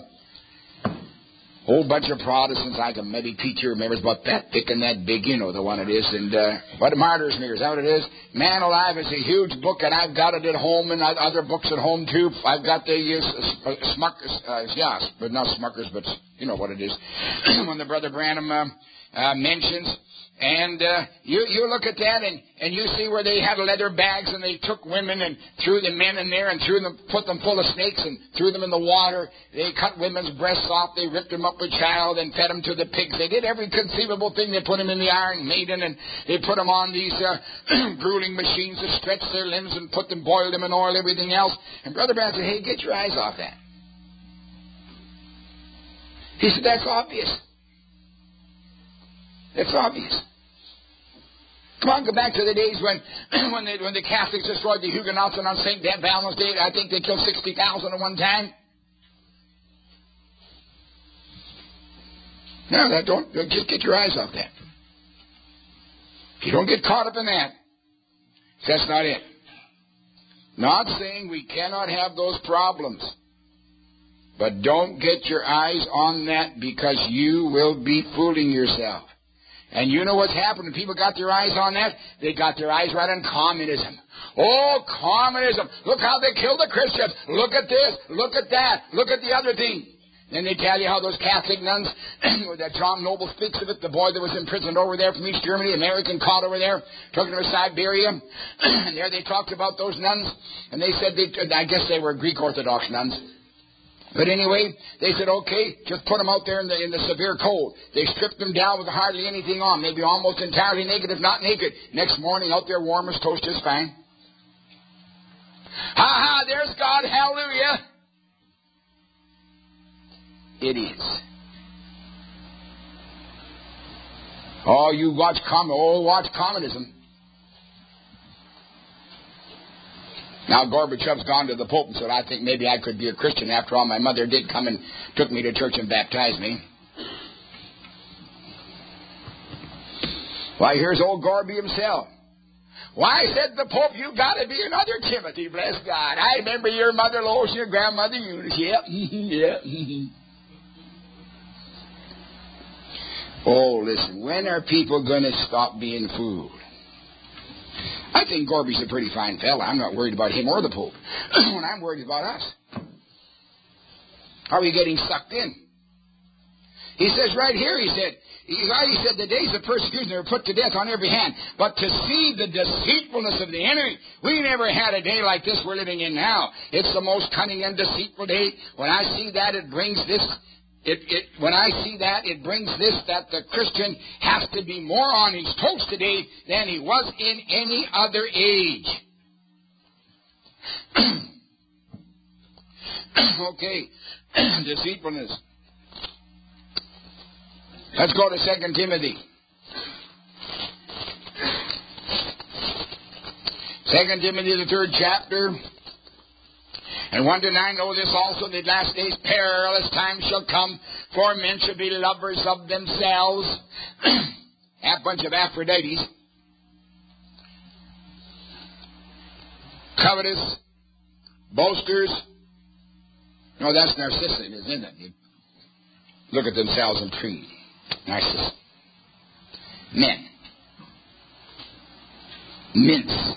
whole bunch of Protestants, like maybe Peter remembers about that thick and that big, you know the one it is, and what a Martyr's Mirror, is that what it is? Man Alive is a huge book, and I've got it at home, and other books at home too. I've got the Smuckers, but not Smuckers, but you know what it is, when the Brother Branham mentions. And you look at that and you see where they had leather bags and they took women and threw the men in there and put them full of snakes and threw them in the water. They cut women's breasts off. They ripped them up with child and fed them to the pigs. They did every conceivable thing. They put them in the Iron Maiden and they put them on these grueling machines that stretched their limbs and boiled them in oil, everything else. And Brother Branham said, hey, get your eyes off that. He said, that's obvious. It's obvious. Come on, go back to the days when the Catholics destroyed the Huguenots, and on St. Valentine's Day, I think they killed 60,000 at one time. No, don't just get your eyes off that. If you don't get caught up in that, that's not it. Not saying we cannot have those problems. But don't get your eyes on that, because you will be fooling yourself. And you know what's happened when people got their eyes on that? They got their eyes right on communism. Oh, communism. Look how they killed the Christians. Look at this. Look at that. Look at the other thing. Then they tell you how those Catholic nuns, that John Noble speaks of it, the boy that was imprisoned over there from East Germany, American caught over there, took him to Siberia. And there they talked about those nuns. And they said, I guess they were Greek Orthodox nuns. But anyway, they said, okay, just put them out there in the severe cold. They stripped them down with hardly anything on, maybe almost entirely naked, if not naked. Next morning, out there warm as toast, just fine. Ha, there's God, hallelujah. It is. Oh, you watch communism. Now Gorbachev's gone to the Pope and said, I think maybe I could be a Christian. After all, my mother did come and took me to church and baptized me. Why, here's old Gorby himself. Why, said the Pope, you got to be another Timothy, bless God. I remember your mother Lois and your grandmother Eunice. Yep. Oh, listen, when are people going to stop being fooled? I think Gorby's a pretty fine fella. I'm not worried about him or the Pope. When I'm worried about us. Are we getting sucked in? He says right here, he said, the days of persecution are put to death on every hand. But to see the deceitfulness of the enemy, we never had a day like this we're living in now. It's the most cunning and deceitful day. When I see that, it brings this, it brings this, that the Christian has to be more on his toes today than he was in any other age. Okay, deceitfulness. Let's go to 2 Timothy. 2 Timothy, the 3rd chapter. And 1-9, know this also, the last days perilous times shall come, for men shall be lovers of themselves. A bunch of Aphrodites. Covetous. Boasters. No, that's narcissism, isn't it? You look at themselves and treat. Narcissism. Men. Mints.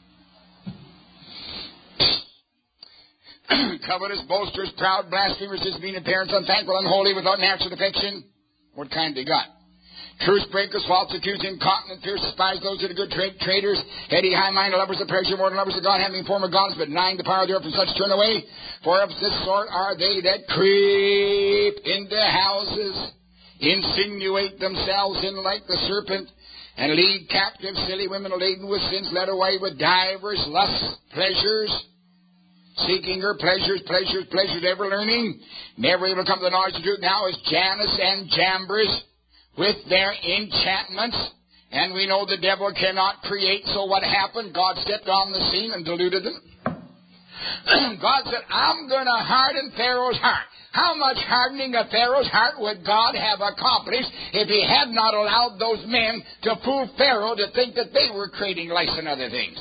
Covetous, boasters, proud, blasphemers, disobedient parents, unthankful, unholy, without natural affection. What kind they got? Truce breakers, false accusers, incontinent, fierce, despise those that are good, traitors, heady, high-minded, lovers of pleasure, more than lovers of God, having form of godless, but denying the power of the earth, and such turn away. For of this sort are they that creep into houses, insinuate themselves in like the serpent, and lead captive silly women laden with sins, led away with divers lusts, pleasures, seeking her pleasures, ever learning, never able to come to the knowledge of truth. Now is Jannes and Jambres with their enchantments, and we know the devil cannot create, so what happened? God stepped on the scene and deluded them. God said, I'm going to harden Pharaoh's heart. How much hardening of Pharaoh's heart would God have accomplished if he had not allowed those men to fool Pharaoh to think that they were creating lice and other things?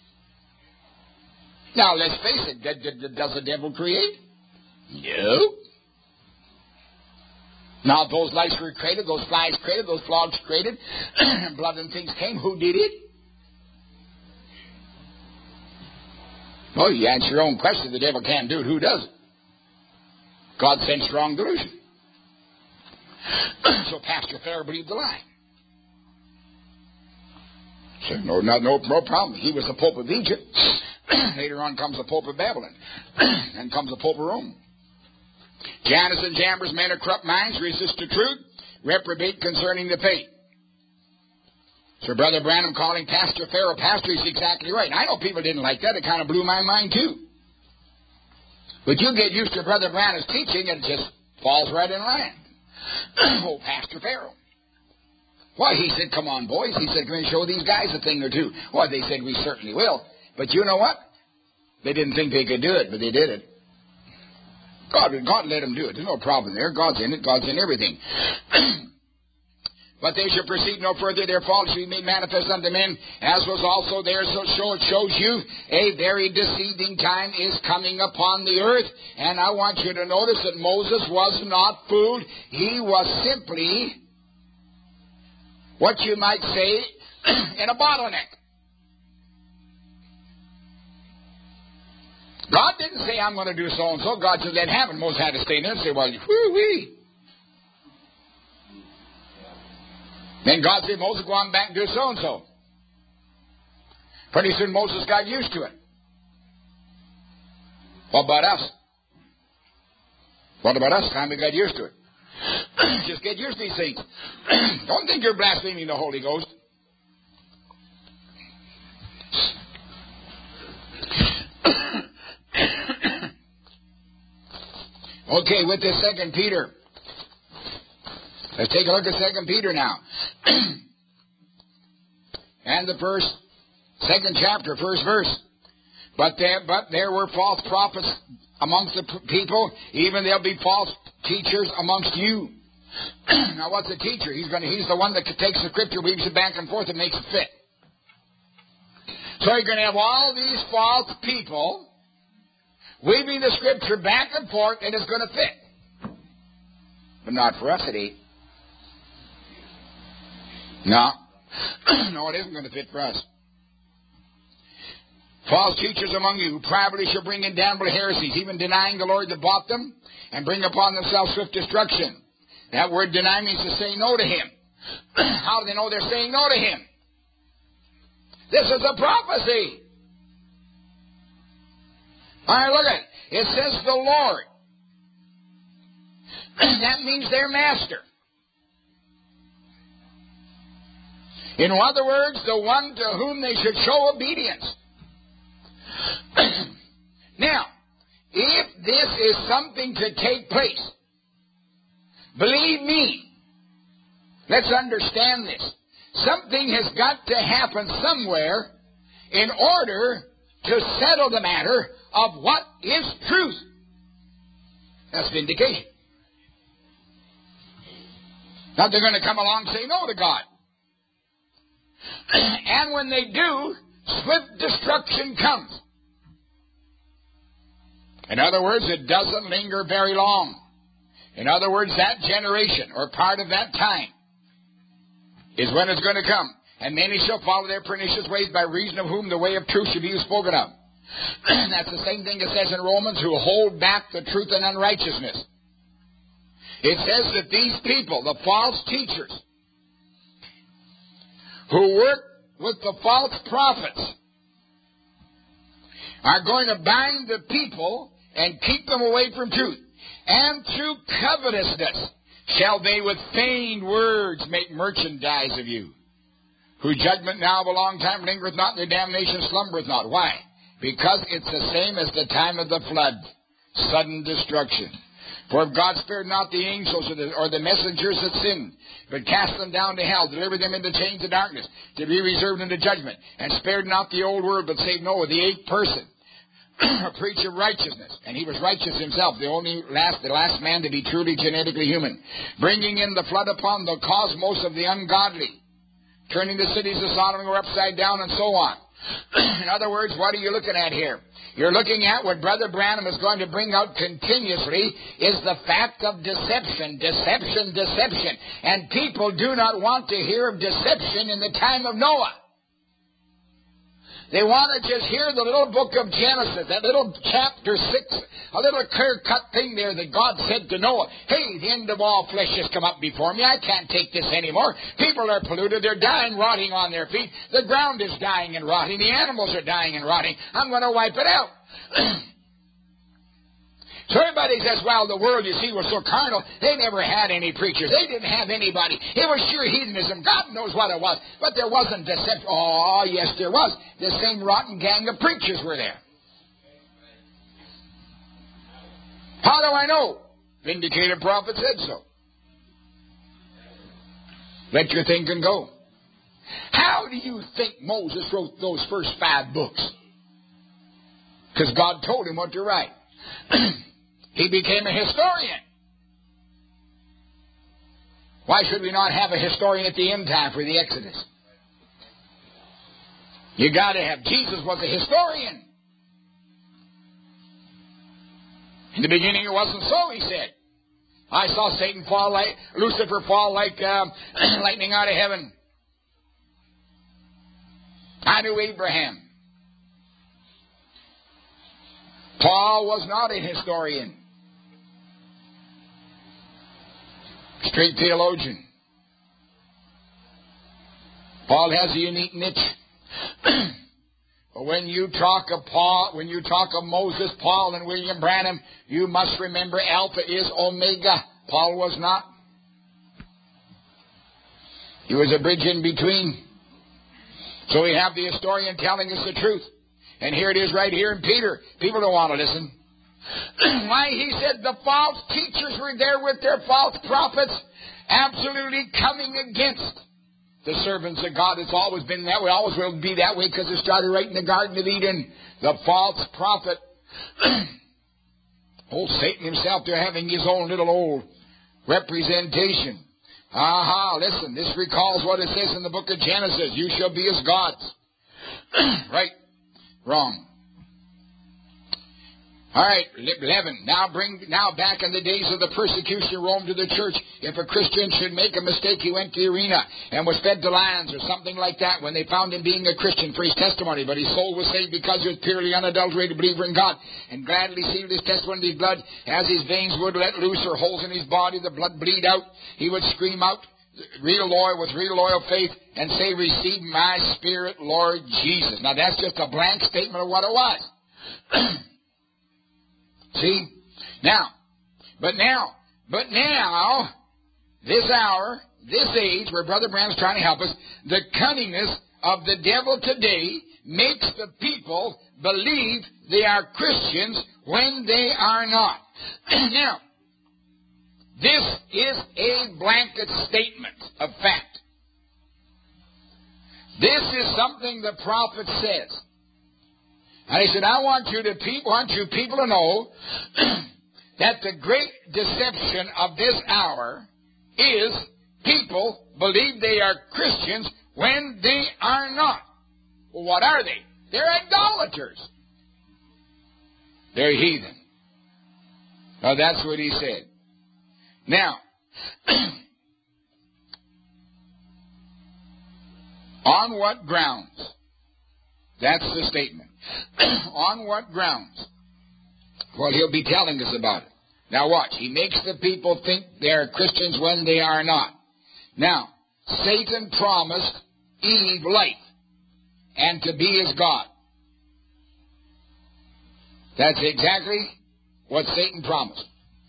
Now, let's face it, does the devil create? No. Now, those lice were created, those flies created, those frogs created, blood and things came. Who did it? Well, you answer your own question. The devil can't do it. Who does it? God sent strong delusion. So Pastor Pharaoh believed the lie. So no problem. He was the Pope of Egypt. Later on comes the Pope of Babylon. And comes the Pope of Rome. Jannes and Jambres, men of corrupt minds, resist the truth, reprobate concerning the faith. So Brother Branham calling Pastor Pharaoh pastor is exactly right. And I know people didn't like that. It kind of blew my mind too. But you get used to Brother Branham's teaching and it just falls right in line. Oh, Pastor Pharaoh. Why, he said, come on, boys. He said, come and show these guys a thing or two. Well, they said, we certainly will. But you know what? They didn't think they could do it, but they did it. God let them do it. There's no problem there. God's in it. God's in everything. But they shall proceed no further. Their faults shall be made manifest unto men, as was also theirs. So it shows you a very deceiving time is coming upon the earth. And I want you to notice that Moses was not fooled. He was simply, what you might say, in a bottleneck. God didn't say, I'm going to do so-and-so. God said, let it happen. Moses had to stay there and say, well, whoo-wee. Then God said, Moses, go on back and do so-and-so. Pretty soon Moses got used to it. What about us? What about us? Time we got used to it. Just get used to these things. Don't think you're blaspheming the Holy Ghost. Okay, with this 2 Peter. Let's take a look at 2 Peter now. And the second chapter, first verse. But there were false prophets amongst the people, even there'll be false teachers amongst you. Now what's a teacher? He's the one that takes the scripture, weaves it back and forth, and makes it fit. So you're going to have all these false people weaving the scripture back and forth, and it's going to fit. But not for us, it ain't. No. No, it isn't going to fit for us. False teachers among you who privately shall bring in damnable heresies, even denying the Lord that bought them, and bring upon themselves swift destruction. That word deny means to say no to Him. How do they know they're saying no to Him? This is a prophecy. All right, look at it. It says the Lord. That means their master. In other words, the one to whom they should show obedience. Now, if this is something to take place, believe me, let's understand this. Something has got to happen somewhere in order to settle the matter of what is truth. That's vindication. Now they're going to come along and say no to God. And when they do, swift destruction comes. In other words, it doesn't linger very long. In other words, that generation, or part of that time, is when it's going to come. And many shall follow their pernicious ways, by reason of whom the way of truth should be spoken of. That's the same thing it says in Romans, who hold back the truth in unrighteousness. It says that these people, the false teachers, who work with the false prophets, are going to bind the people and keep them away from truth. And through covetousness shall they with feigned words make merchandise of you, whose judgment now of a long time lingereth not, and their damnation slumbereth not. Why? Because it's the same as the time of the flood, sudden destruction. For if God spared not the angels or the messengers that sinned, but cast them down to hell, delivered them into chains of darkness, to be reserved unto judgment, and spared not the old world, but saved Noah, the eighth person, a preacher of righteousness, and he was righteous himself, the last man to be truly genetically human, bringing in the flood upon the cosmos of the ungodly, turning the cities of Sodom and Gomorrah upside down, and so on. In other words, what are you looking at here? You're looking at what Brother Branham is going to bring out continuously is the fact of deception, deception, deception. And people do not want to hear of deception in the time of Noah. They want to just hear the little book of Genesis, that little chapter 6, a little clear-cut thing there that God said to Noah, hey, the end of all flesh has come up before me. I can't take this anymore. People are polluted. They're dying, rotting on their feet. The ground is dying and rotting. The animals are dying and rotting. I'm going to wipe it out. So everybody says, well, the world, you see, was so carnal. They never had any preachers. They didn't have anybody. It was sheer hedonism. God knows what it was. But there wasn't deception. Oh, yes, there was. The same rotten gang of preachers were there. How do I know? Vindicated prophet said so. Let your thinking go. How do you think Moses wrote those first 5 books? Because God told him what to write. He became a historian. Why should we not have a historian at the end time for the Exodus? You got to have. Jesus was a historian. In the beginning it wasn't so, he said. I saw Satan fall like, Lucifer fall like lightning out of heaven. I knew Abraham. Paul was not a historian. Straight theologian. Paul has a unique niche. But when you talk of Paul, when you talk of Moses, Paul, and William Branham, you must remember Alpha is Omega. Paul was not. He was a bridge in between. So we have the historian telling us the truth. And here it is right here in Peter. People don't want to listen. Why, he said the false teachers were there with their false prophets, absolutely coming against the servants of God. It's always been that way, always will be that way, because it started right in the Garden of Eden. The false prophet, old Satan himself, they're having his own little old representation. Listen, this recalls what it says in the book of Genesis. You shall be as gods. Right? Wrong. All right, 11. Now back in the days of the persecution of Rome to the church, if a Christian should make a mistake, he went to the arena and was fed to lions or something like that when they found him being a Christian for his testimony. But his soul was saved because he was purely unadulterated believer in God, and gladly sealed his testimony with his blood. As his veins would let loose or holes in his body, the blood bleed out, he would scream out with real loyal faith and say, "Receive my spirit, Lord Jesus." Now that's just a blank statement of what it was. See? But now, this hour, this age, where Brother Branham's trying to help us, the cunningness of the devil today makes the people believe they are Christians when they are not. Now, this is a blanket statement of fact. This is something the prophet says. And he said, I want you people to know that the great deception of this hour is people believe they are Christians when they are not. Well, what are they? They're idolaters. They're heathen. Now, that's what he said. Now, on what grounds? That's the statement. On what grounds? Well, he'll be telling us about it. Now watch. He makes the people think they are Christians when they are not. Now, Satan promised Eve life and to be as God. That's exactly what Satan promised.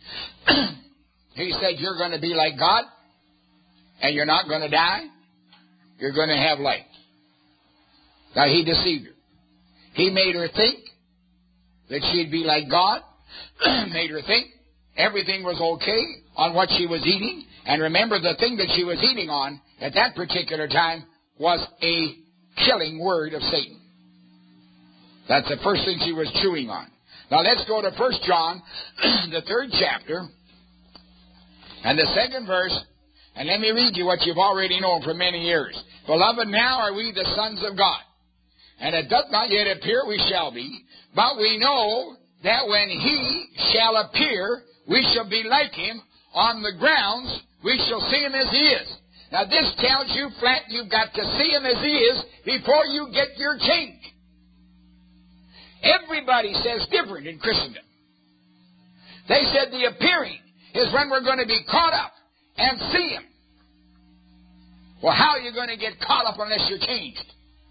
He said, you're going to be like God, and you're not going to die. You're going to have life. Now, he deceived her. He made her think that she'd be like God, made her think everything was okay on what she was eating. And remember, the thing that she was eating on at that particular time was a killing word of Satan. That's the first thing she was chewing on. Now, let's go to 1 John, the 3rd chapter, and the 2nd verse, and let me read you what you've already known for many years. Beloved, now are we the sons of God. And it doth not yet appear we shall be, but we know that when he shall appear, we shall be like him. On the grounds, we shall see him as he is. Now this tells you flat you've got to see him as he is before you get your change. Everybody says different in Christendom. They said the appearing is when we're going to be caught up and see him. Well, how are you going to get caught up unless you're changed?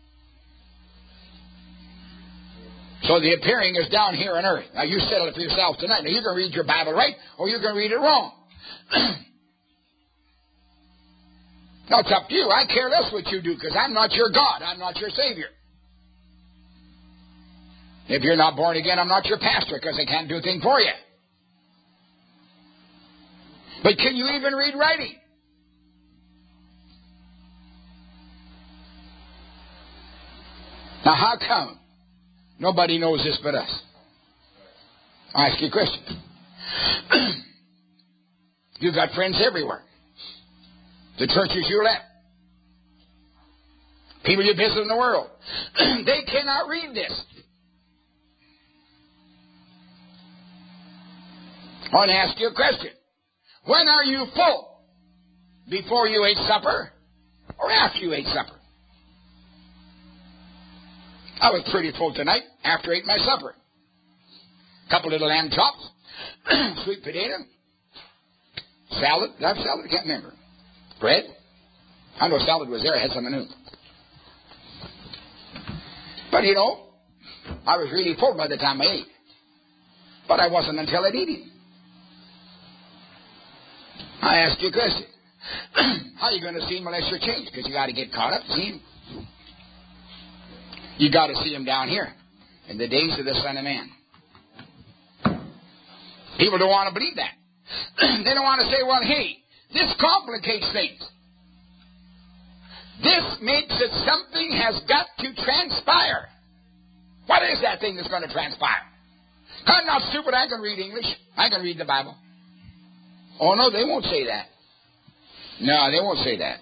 So the appearing is down here on earth. Now you settle it for yourself tonight. Now you can read your Bible right or you can read it wrong. Now it's up to you. I care less what you do because I'm not your God. I'm not your Savior. If you're not born again, I'm not your pastor because I can't do a thing for you. But can you even read writing? Now how come nobody knows this but us? I'll ask you a question. You've got friends everywhere. The churches you left. People you visit in the world. They cannot read this. I want to ask you a question. When are you full? Before you ate supper or after you ate supper? I was pretty full tonight after I ate my supper. A couple little lamb chops, sweet potato, salad. Did I have salad? I can't remember. Bread. I know salad was there. I had some at noon. But, you know, I was really full by the time I ate. But I wasn't until I'd eaten. I ask you a question. How are you going to see him unless you're changed? Because you got to get caught up to see him. You got to see him down here in the days of the Son of Man. People don't want to believe that. They don't want to say, well, hey, this complicates things. This makes it something has got to transpire. What is that thing that's going to transpire? I'm not stupid. I can read English. I can read the Bible. Oh, no, they won't say that. No, they won't say that.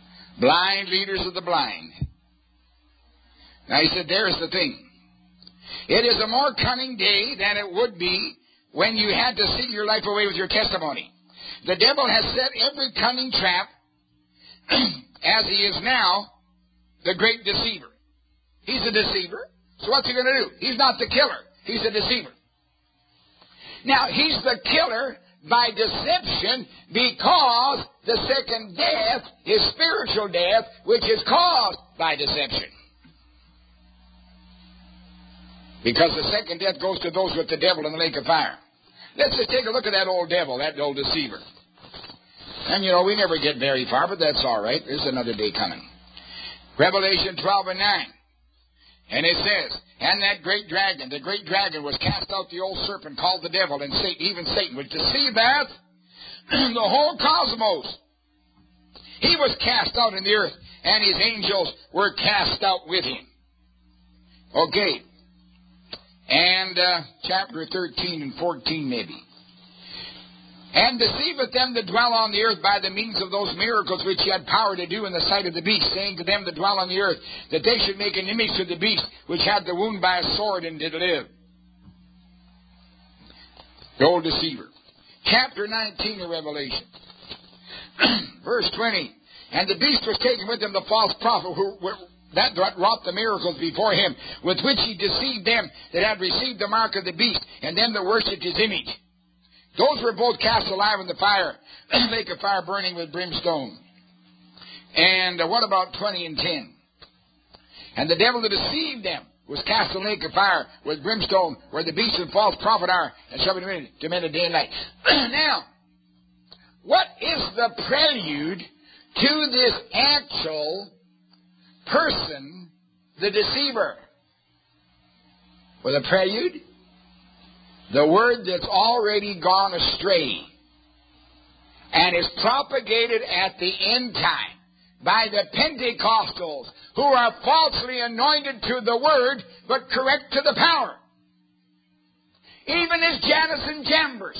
Blind leaders of the blind. Now, he said, there's the thing. It is a more cunning day than it would be when you had to seal your life away with your testimony. The devil has set every cunning trap as he is now the great deceiver. He's a deceiver. So what's he going to do? He's not the killer. He's a deceiver. Now, he's the killer by deception because the second death is spiritual death, which is caused by deception. Because the second death goes to those with the devil in the lake of fire. Let's just take a look at that old devil, that old deceiver. And, we never get very far, but that's all right. There's another day coming. Revelation 12 and 9. And it says, and that great dragon, the great dragon was cast out, the old serpent called the devil, and Satan, even Satan, which deceiveth the whole cosmos. He was cast out in the earth, and his angels were cast out with him. Okay. And chapter 13 and 14 maybe. And deceiveth them that dwell on the earth by the means of those miracles which he had power to do in the sight of the beast, saying to them that dwell on the earth, that they should make an image to the beast, which had the wound by a sword and did live. The old deceiver. Chapter 19 of Revelation. Verse 20. And the beast was taken with him, the false prophet, that wrought the miracles before him, with which he deceived them that had received the mark of the beast, and them that worshipped his image. Those were both cast alive in the fire, lake of fire burning with brimstone. And what about 20 and 10? And the devil that deceived them was cast in the lake of fire with brimstone, where the beast and false prophet are, and shall be tormented day and night. Now, what is the prelude to this actual person, the deceiver? Well, the prelude? The word that's already gone astray and is propagated at the end time by the Pentecostals, who are falsely anointed to the word but correct to the power. Even as Jannes and Jambres.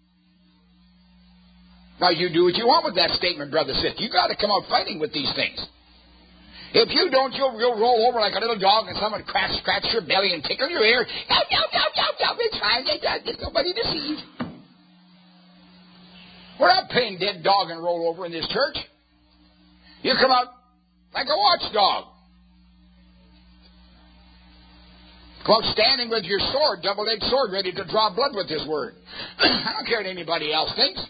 Now you do what you want with that statement, brother, sister. You got to come out fighting with these things. If you don't, you'll roll over like a little dog and someone scratch your belly and tickle your ear. Yow, yow, yow, yow, yow. It's fine. There's nobody deceived. We're not playing dead dog and roll over in this church. You come out like a watchdog. Come out standing with your sword, double-edged sword, ready to draw blood with this word. I don't care what anybody else thinks.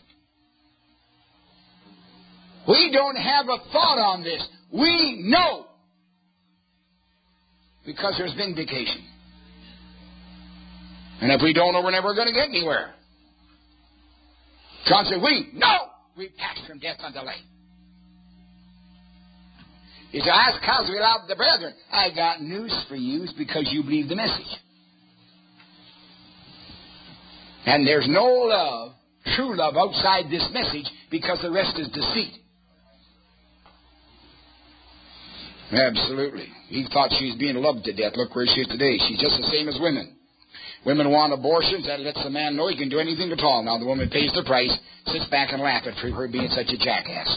We don't have a thought on this. We know. Because there's vindication. And if we don't know, we're never going to get anywhere. John said, we know we passed from death unto life. He said, ask cause we love the brethren. I got news for you because you believe the message. And there's no love, true love, outside this message because the rest is deceit. Absolutely. He thought she was being loved to death. Look where she is today. She's just the same as women. Women want abortions. That lets the man know he can do anything at all. Now the woman pays the price, sits back and laughs at her being such a jackass.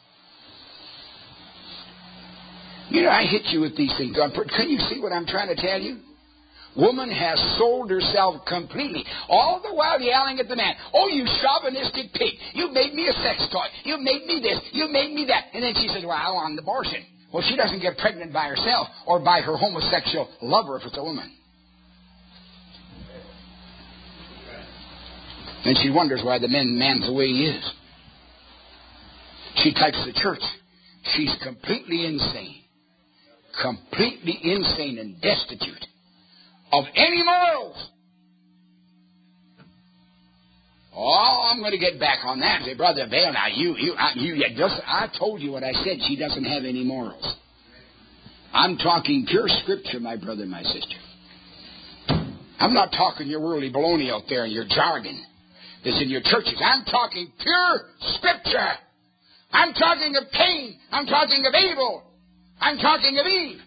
I hit you with these things. Can you see what I'm trying to tell you? Woman has sold herself completely. All the while yelling at the man, oh, you chauvinistic pig. You made me a sex toy. You made me this. You made me that. And then she says, well, I want an abortion. Well, she doesn't get pregnant by herself or by her homosexual lover if it's a woman. And she wonders why the man's the way he is. She types the church. She's completely insane. Completely insane and destitute of any morals. Oh, I'm going to get back on that. Say, Brother Vail, now I told you what I said. She doesn't have any morals. I'm talking pure scripture, my brother, my sister. I'm not talking your worldly baloney out there and your jargon that's in your churches. I'm talking pure scripture. I'm talking of Cain. I'm talking of Abel. I'm talking of Eve.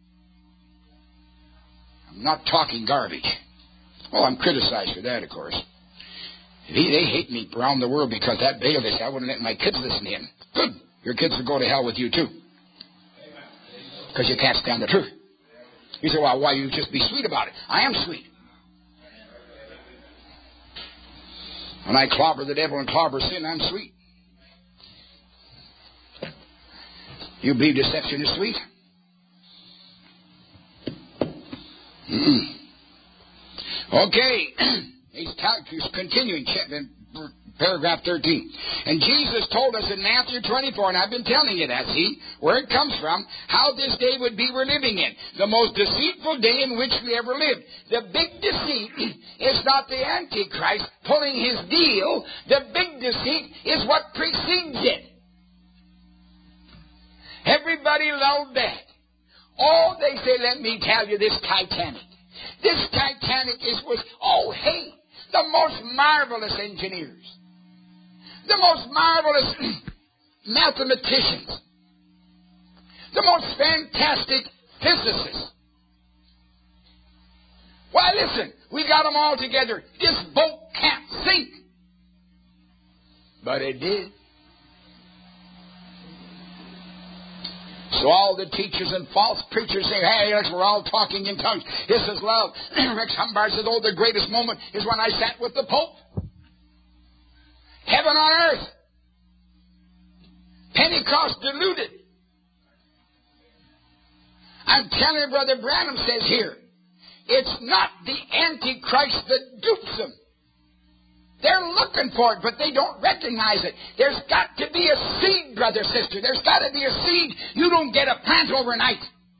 I'm not talking garbage. Oh, I'm criticized for that, of course. They hate me around the world because that Baal, they say, I wouldn't let my kids listen to him. Good. Your kids will go to hell with you too. Because you can't stand the truth. You say, well, why you just be sweet about it? I am sweet. When I clobber the devil and clobber sin, I'm sweet. You believe deception is sweet? Okay. He's continuing. Paragraph 13. And Jesus told us in Matthew 24, and I've been telling you that, see, where it comes from, how this day would be we're living in. The most deceitful day in which we ever lived. The big deceit is not the Antichrist pulling his deal. The big deceit is what precedes it. Everybody loved that. Oh, they say, let me tell you, this Titanic. This Titanic was the most marvelous engineers. The most marvelous mathematicians. The most fantastic physicists. Why, listen, we got them all together. This boat can't sink. But it did. So all the teachers and false preachers say, hey, we're all talking in tongues. This is love. Rex Humbard says, oh, the greatest moment is when I sat with the Pope. Heaven on earth. Pentecost diluted. I'm telling you, Brother Branham says here, it's not the Antichrist that dupes them. They're looking for it, but they don't recognize it. There's got to be a seed, brother, sister. There's got to be a seed. You don't get a plant overnight.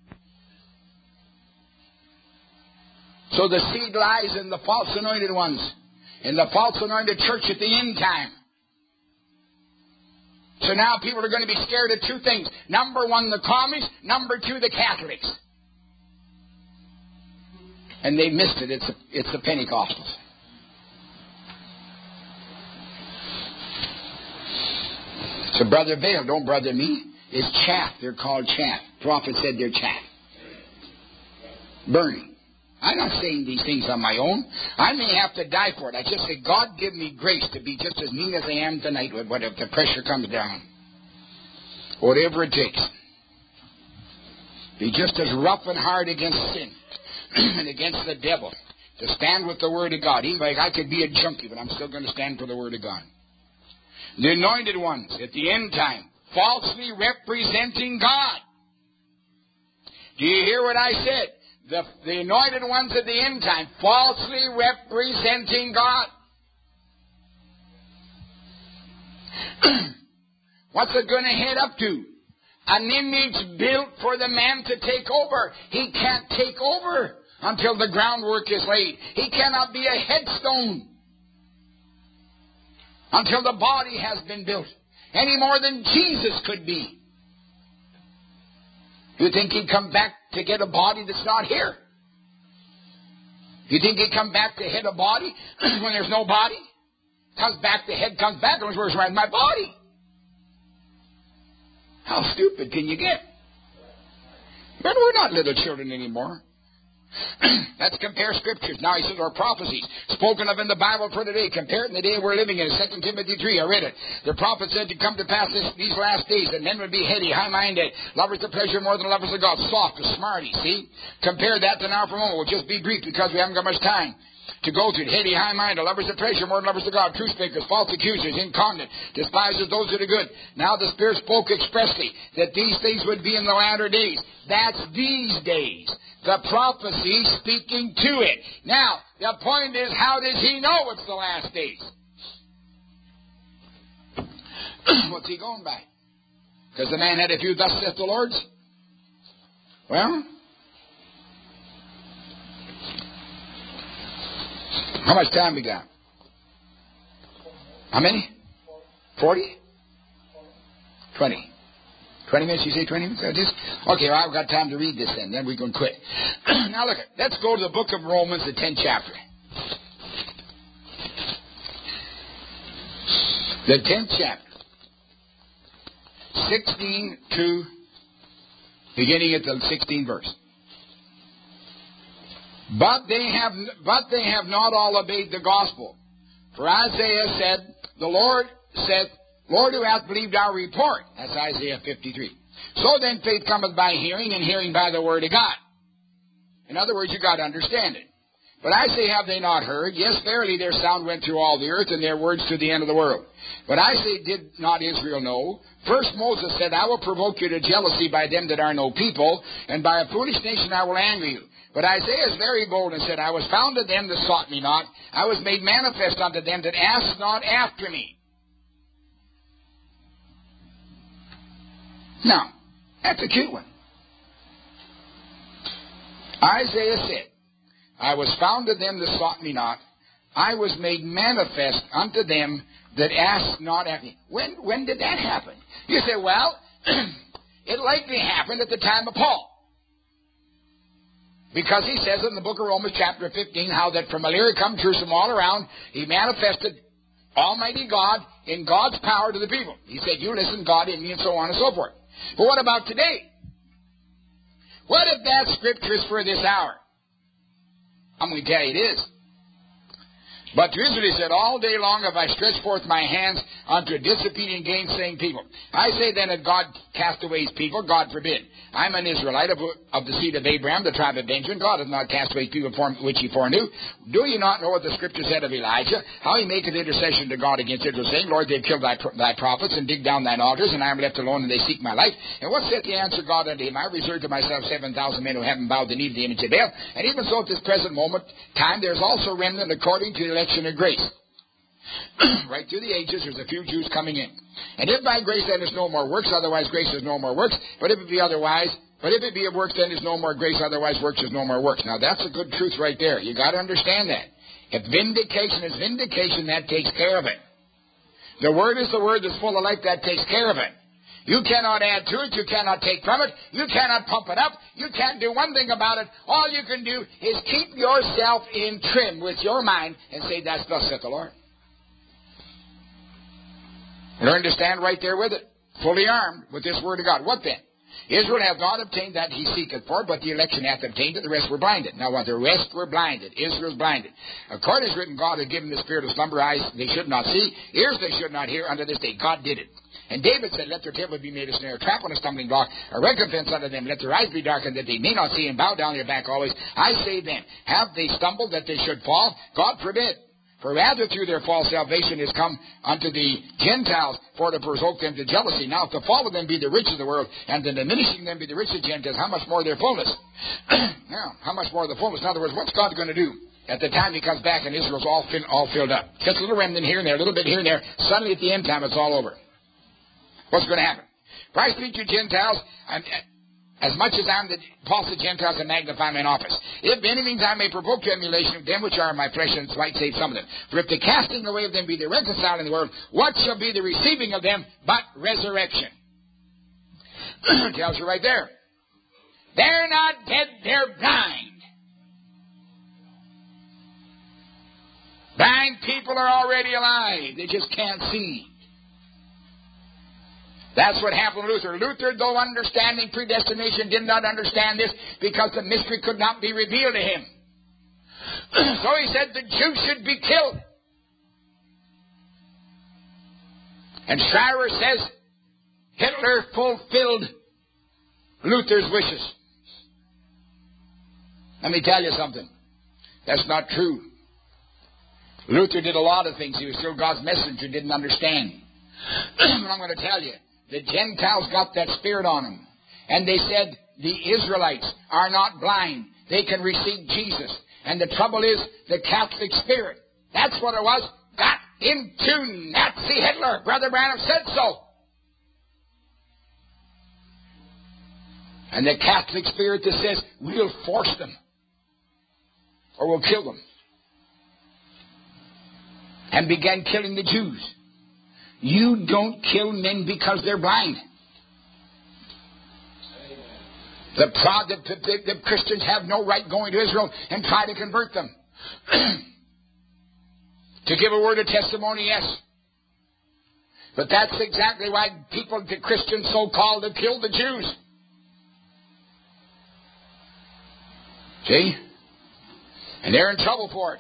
So the seed lies in the false anointed ones, in the false anointed church at the end time. So now people are going to be scared of two things. Number one, the commies. Number two, the Catholics. And they missed it. It's the Pentecostals. So Brother Vail, don't brother me. It's chaff. They're called chaff. Prophet said they're chaff. Burning. I'm not saying these things on my own. I may have to die for it. I just say, God give me grace to be just as mean as I am tonight if the pressure comes down. Whatever it takes. Be just as rough and hard against sin and against the devil. To stand with the Word of God. Even like I could be a junkie, but I'm still going to stand for the Word of God. The anointed ones at the end time, falsely representing God. Do you hear what I said? The anointed ones at the end time, falsely representing God. What's it going to head up to? An image built for the man to take over. He can't take over until the groundwork is laid. He cannot be a headstone until the body has been built, any more than Jesus could be. You think he'd come back to get a body that's not here? You think he'd come back to head a body when there's no body? Comes back, the head comes back, and where's my body? How stupid can you get? But we're not little children anymore. Let's compare scriptures. Now he says, our prophecies spoken of in the Bible for today. Compare it in the day we're living in. 2 Timothy 3, I read it. The prophet said to come to pass these last days that men would be heady, high-minded, lovers of pleasure more than lovers of God, soft, smarty. See? Compare that to now for a moment. We'll just be brief because we haven't got much time to go through it. Heady, high-minded, lovers of pleasure more than lovers of God, truth speakers, false accusers, incontinent, despisers those that are good. Now the Spirit spoke expressly that these things would be in the latter days. That's these days. The prophecy speaking to it. Now, the point is, how does he know it's the last days? What's he going by? Because the man had a few thus saith the Lord. Well, how much time we got? How many? 40? 20. 20 minutes, you say 20 minutes? Okay, well, I've got time to read this then we can quit. Now look, let's go to the book of Romans, the 10th chapter. The 10th chapter. 16 to, beginning at the 16th verse. But they have not all obeyed the gospel. For Isaiah said, the Lord said, Lord, who hath believed our report? That's Isaiah 53. So then faith cometh by hearing, and hearing by the word of God. In other words, you got to understand it. But I say, have they not heard? Yes, verily their sound went through all the earth, and their words to the end of the world. But I say, did not Israel know? First Moses said, I will provoke you to jealousy by them that are no people, and by a foolish nation I will anger you. But Isaiah is very bold and said, I was found of them that sought me not. I was made manifest unto them that asked not after me. Now, that's a cute one. Isaiah said, I was found of them that sought me not. I was made manifest unto them that asked not after me. When did that happen? You say, well, it likely happened at the time of Paul. Because he says in the book of Romans chapter 15 how that from Illyricum, Jerusalem, all around, he manifested Almighty God in God's power to the people. He said, you listen, God in me, and so on and so forth. But what about today? What if that scripture is for this hour? I'm going to tell you it is. But to Israel he said, all day long have I stretched forth my hands unto a disobedient, gainsaying people. I say then that God cast away his people, God forbid. I'm an Israelite of the seed of Abraham, the tribe of Benjamin. God hath not cast away people which he foreknew. Do you not know what the scripture said of Elijah? How he maketh intercession to God against Israel, saying, Lord, they've killed thy prophets and digged down thine altars, and I am left alone, and they seek my life. And what saith the answer God unto him? I reserved to myself 7,000 men who haven't bowed the knee to the image of Baal. And even so at this present moment time, there's also remnant according to the election of grace. Right through the ages, there's a few Jews coming in. And if by grace then is no more works, otherwise grace is no more works. But if it be otherwise, but if it be of works, then is no more grace, otherwise works is no more works. Now that's a good truth right there. You got to understand that. If vindication is vindication, that takes care of it. The word is the word that's full of life, that takes care of it. You cannot add to it. You cannot take from it. You cannot pump it up. You can't do one thing about it. All you can do is keep yourself in trim with your mind and say, thus saith the Lord. Learn to stand right there with it, fully armed with this word of God. What then? Israel hath not obtained that he seeketh for, but the election hath obtained it, the rest were blinded. Now what? The rest were blinded. Israel's blinded. According as written, God had given the spirit of slumber, eyes they should not see, ears they should not hear, unto this day. God did it. And David said, let their table be made a snare, a trap and a stumbling block, a recompense unto them. Let their eyes be darkened, that they may not see, and bow down their back always. I say then, have they stumbled that they should fall? God forbid. For rather through their false salvation is come unto the Gentiles, for to provoke them to jealousy. Now if the fall of them be the rich of the world, and the diminishing them be the rich of Gentiles, how much more their fullness? Now, how much more the fullness? In other words, what's God going to do? At the time he comes back and Israel's all filled up. Just a little remnant here and there, a little bit here and there. Suddenly at the end time it's all over. What's going to happen? For I speak to Gentiles, as much as I'm the apostle of Gentiles, and magnify mine office. If by any means I may provoke to emulation of them which are my flesh, and might save some of them. For if the casting away of them be the reconciling of the world, what shall be the receiving of them but resurrection? Tells you right there. They're not dead, they're blind. Blind people are already alive. They just can't see. That's what happened to Luther. Luther, though understanding predestination, did not understand this because the mystery could not be revealed to him. So he said the Jews should be killed. And Schreier says Hitler fulfilled Luther's wishes. Let me tell you something. That's not true. Luther did a lot of things. He was still God's messenger, didn't understand. But I'm going to tell you, the Gentiles got that spirit on them. And they said the Israelites are not blind. They can receive Jesus. And the trouble is the Catholic spirit. That's what it was. Got into Nazi Hitler. Brother Branham said so. And the Catholic spirit that says we'll force them. Or we'll kill them. And began killing the Jews. You don't kill men because they're blind. The Christians have no right going to Israel and try to convert them. To give a word of testimony, yes. But that's exactly why people, the Christians so-called, have killed the Jews. See? And they're in trouble for it.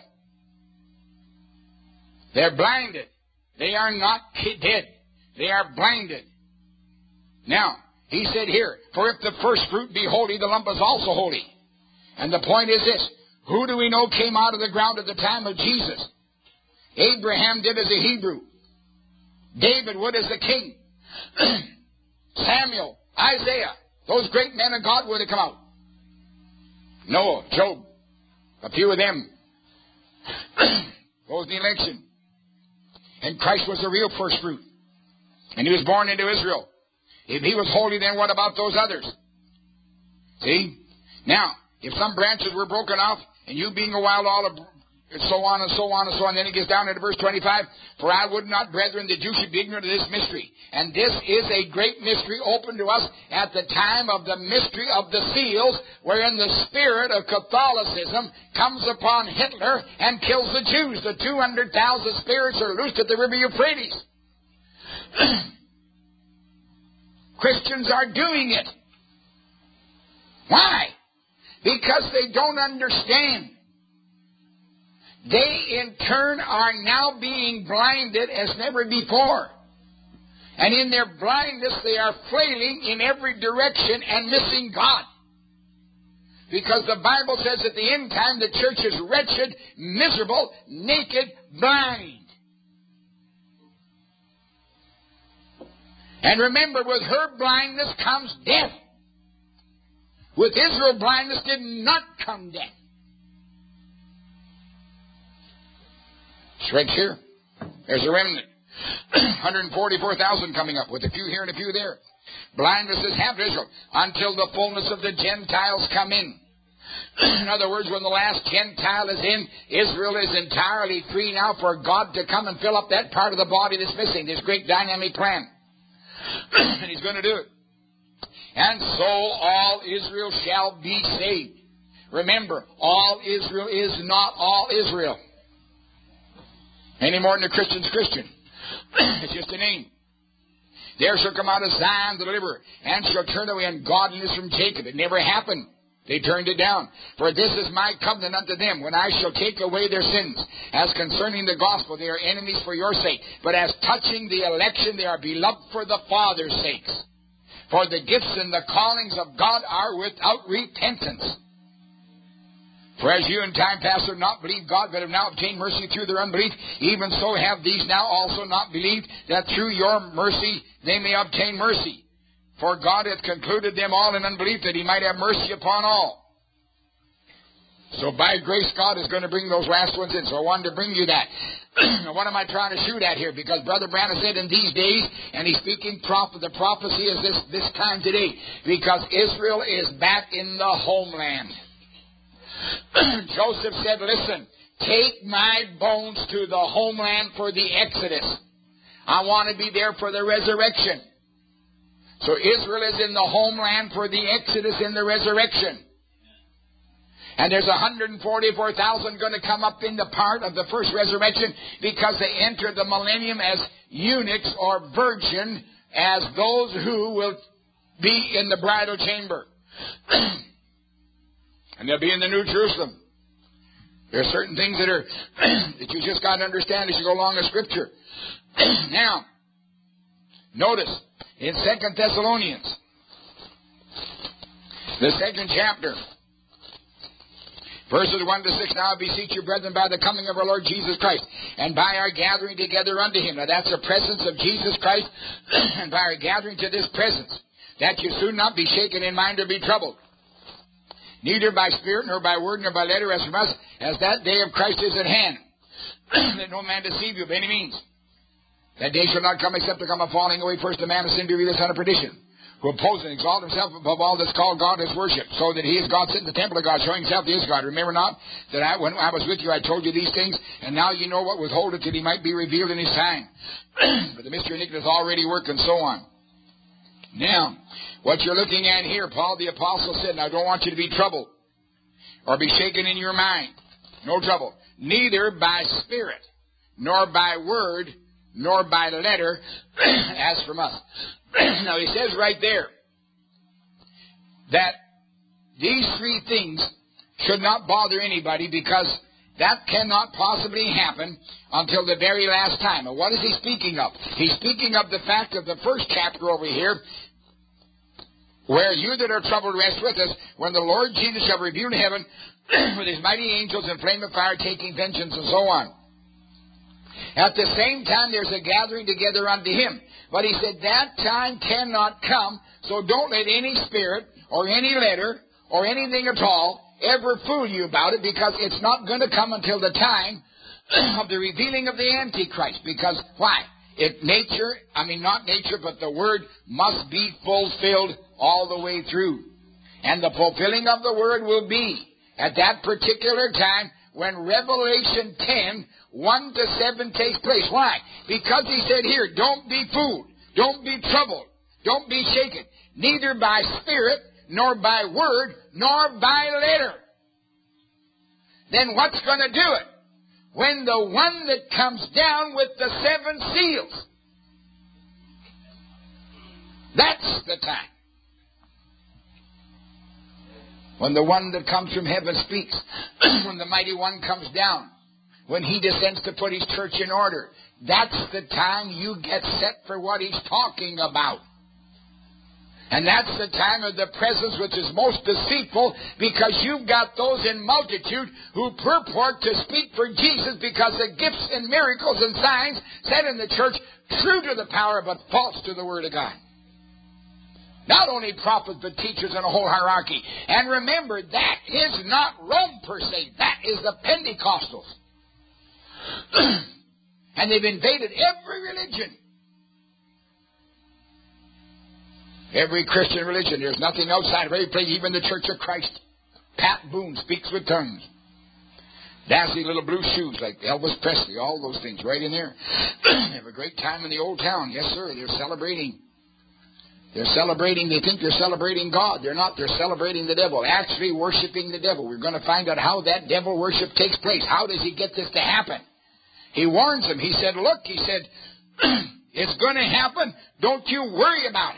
They're blinded. They are not dead. They are blinded. Now, he said here, for if the first fruit be holy, the lump is also holy. And the point is this. Who do we know came out of the ground at the time of Jesus? Abraham did as a Hebrew. David would as a king. Samuel, Isaiah, those great men of God would have come out. Noah, Job, a few of them. Those in the election. And Christ was the real first fruit. And he was born into Israel. If he was holy, then what about those others? See? Now, if some branches were broken off, and you being a wild olive, and so on and so on and so on, then it gets down into verse 25. For I would not, brethren, that you should be ignorant of this mystery. And this is a great mystery open to us at the time of the mystery of the seals, wherein the spirit of Catholicism comes upon Hitler and kills the Jews. The 200,000 spirits are loosed at the river Euphrates. Christians are doing it. Why? Because they don't understand. They, in turn, are now being blinded as never before. And in their blindness, they are flailing in every direction and missing God. Because the Bible says at the end time, the church is wretched, miserable, naked, blind. And remember, with her blindness comes death. With Israel, blindness did not come death. It's right here. There's a remnant. 144,000 coming up with a few here and a few there. Blindness has happened to Israel until the fullness of the Gentiles come in. In other words, when the last Gentile is in, Israel is entirely free now for God to come and fill up that part of the body that's missing, this great dynamic plan. And He's going to do it. And so all Israel shall be saved. Remember, all Israel is not all Israel. Any more than a Christian's Christian. It's just a name. There shall come out of Zion the deliverer, and shall turn away ungodliness from Jacob. It never happened. They turned it down. For this is my covenant unto them, when I shall take away their sins. As concerning the gospel, they are enemies for your sake. But as touching the election, they are beloved for the Father's sakes. For the gifts and the callings of God are without repentance. For as you in time past have not believed God, but have now obtained mercy through their unbelief, even so have these now also not believed, that through your mercy they may obtain mercy. For God hath concluded them all in unbelief, that He might have mercy upon all. So by grace, God is going to bring those last ones in. So I wanted to bring you that. Now, what am I trying to shoot at here? Because Brother Branham said in these days, and he's speaking the prophecy is this time today, because Israel is back in the homeland. Joseph said, listen, take my bones to the homeland for the Exodus. I want to be there for the resurrection. So Israel is in the homeland for the Exodus and the resurrection. And there's 144,000 going to come up in the part of the first resurrection because they enter the millennium as eunuchs or virgin, as those who will be in the bridal chamber. And they'll be in the New Jerusalem. There are certain things that you just got to understand as you go along in Scripture. Now, notice in 2 Thessalonians, the 2nd chapter, verses 1 to 6, now I beseech you, brethren, by the coming of our Lord Jesus Christ, and by our gathering together unto Him. Now that's the presence of Jesus Christ, and by our gathering to this presence, that you soon not be shaken in mind or be troubled, neither by spirit, nor by word, nor by letter, as from us, as that day of Christ is at hand. Let no man deceive you by any means. That day shall not come except to come a falling away first the man of sin to be the son of perdition, who opposes and exalts himself above all that's called God is worship, so that he is God sitting in the temple of God, showing himself he is God. Remember not that when I was with you, I told you these things, and now you know what withholdeth till he might be revealed in his time. But the mystery of iniquity is already worked, and so on. Now, what you're looking at here, Paul the Apostle said, now I don't want you to be troubled or be shaken in your mind. No trouble. Neither by spirit, nor by word, nor by letter, as from us. Now he says right there that these three things should not bother anybody, because that cannot possibly happen until the very last time. And what is he speaking of? He's speaking of the fact of the first chapter over here, where you that are troubled rest with us, when the Lord Jesus shall reveal in heaven with his mighty angels in flame of fire, taking vengeance, and so on. At the same time, there's a gathering together unto him. But he said that time cannot come, so don't let any spirit or any letter or anything at all ever fool you about it, because it's not going to come until the time of the revealing of the Antichrist. Because why? Not nature, but the word must be fulfilled all the way through. And the fulfilling of the word will be at that particular time when Revelation 10, 1 to 7 takes place. Why? Because he said here, don't be fooled, don't be troubled, don't be shaken, neither by spirit, nor by word, nor by letter. Then what's going to do it? When the one that comes down with the 7 seals. That's the time. When the one that comes from heaven speaks. When the mighty one comes down. When he descends to put his church in order. That's the time you get set for what he's talking about. And that's the time of the presence which is most deceitful, because you've got those in multitude who purport to speak for Jesus because the gifts and miracles and signs said in the church, true to the power but false to the Word of God. Not only prophets but teachers and a whole hierarchy. And remember, that is not Rome per se. That is the Pentecostals. And they've invaded every religion. Every Christian religion. There's nothing outside of every place, even the Church of Christ. Pat Boone speaks with tongues. Dazzly little blue shoes like Elvis Presley, all those things right in there. They have a great time in the old town. Yes, sir. They're celebrating. They're celebrating. They think they're celebrating God. They're not. They're celebrating the devil. Actually worshiping the devil. We're going to find out how that devil worship takes place. How does he get this to happen? He warns them. He said, look, he said, it's going to happen. Don't you worry about it.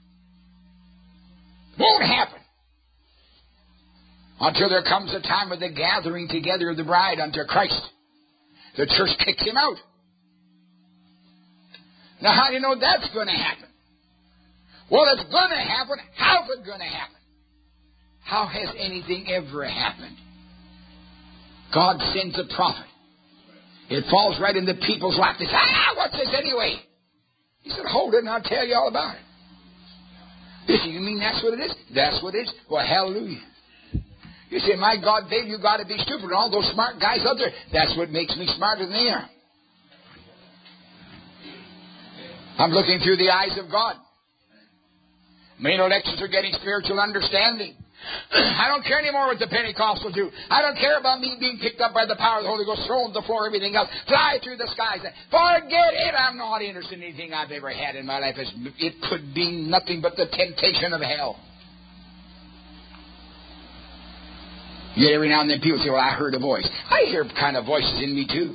Won't happen until there comes a time of the gathering together of the bride unto Christ. The church kicks him out. Now, how do you know that's going to happen? Well, it's going to happen. How's it going to happen? How has anything ever happened? God sends a prophet. It falls right in the people's lap. They say, what's this anyway? He said, hold it and I'll tell you all about it. You mean that's what it is? That's what it is? Well, hallelujah. You say, my God, Dave, you got to be stupid. And all those smart guys out there, that's what makes me smarter than they are. I'm looking through the eyes of God. Main elections are getting spiritual understanding. I don't care anymore what the Pentecostals do. I don't care about me being picked up by the power of the Holy Ghost, thrown on the floor, everything else, fly through the skies. Forget it. I'm not interested in anything I've ever had in my life. It could be nothing but the temptation of hell. Yet every now and then people say, well, I heard a voice. I hear kind of voices in me too.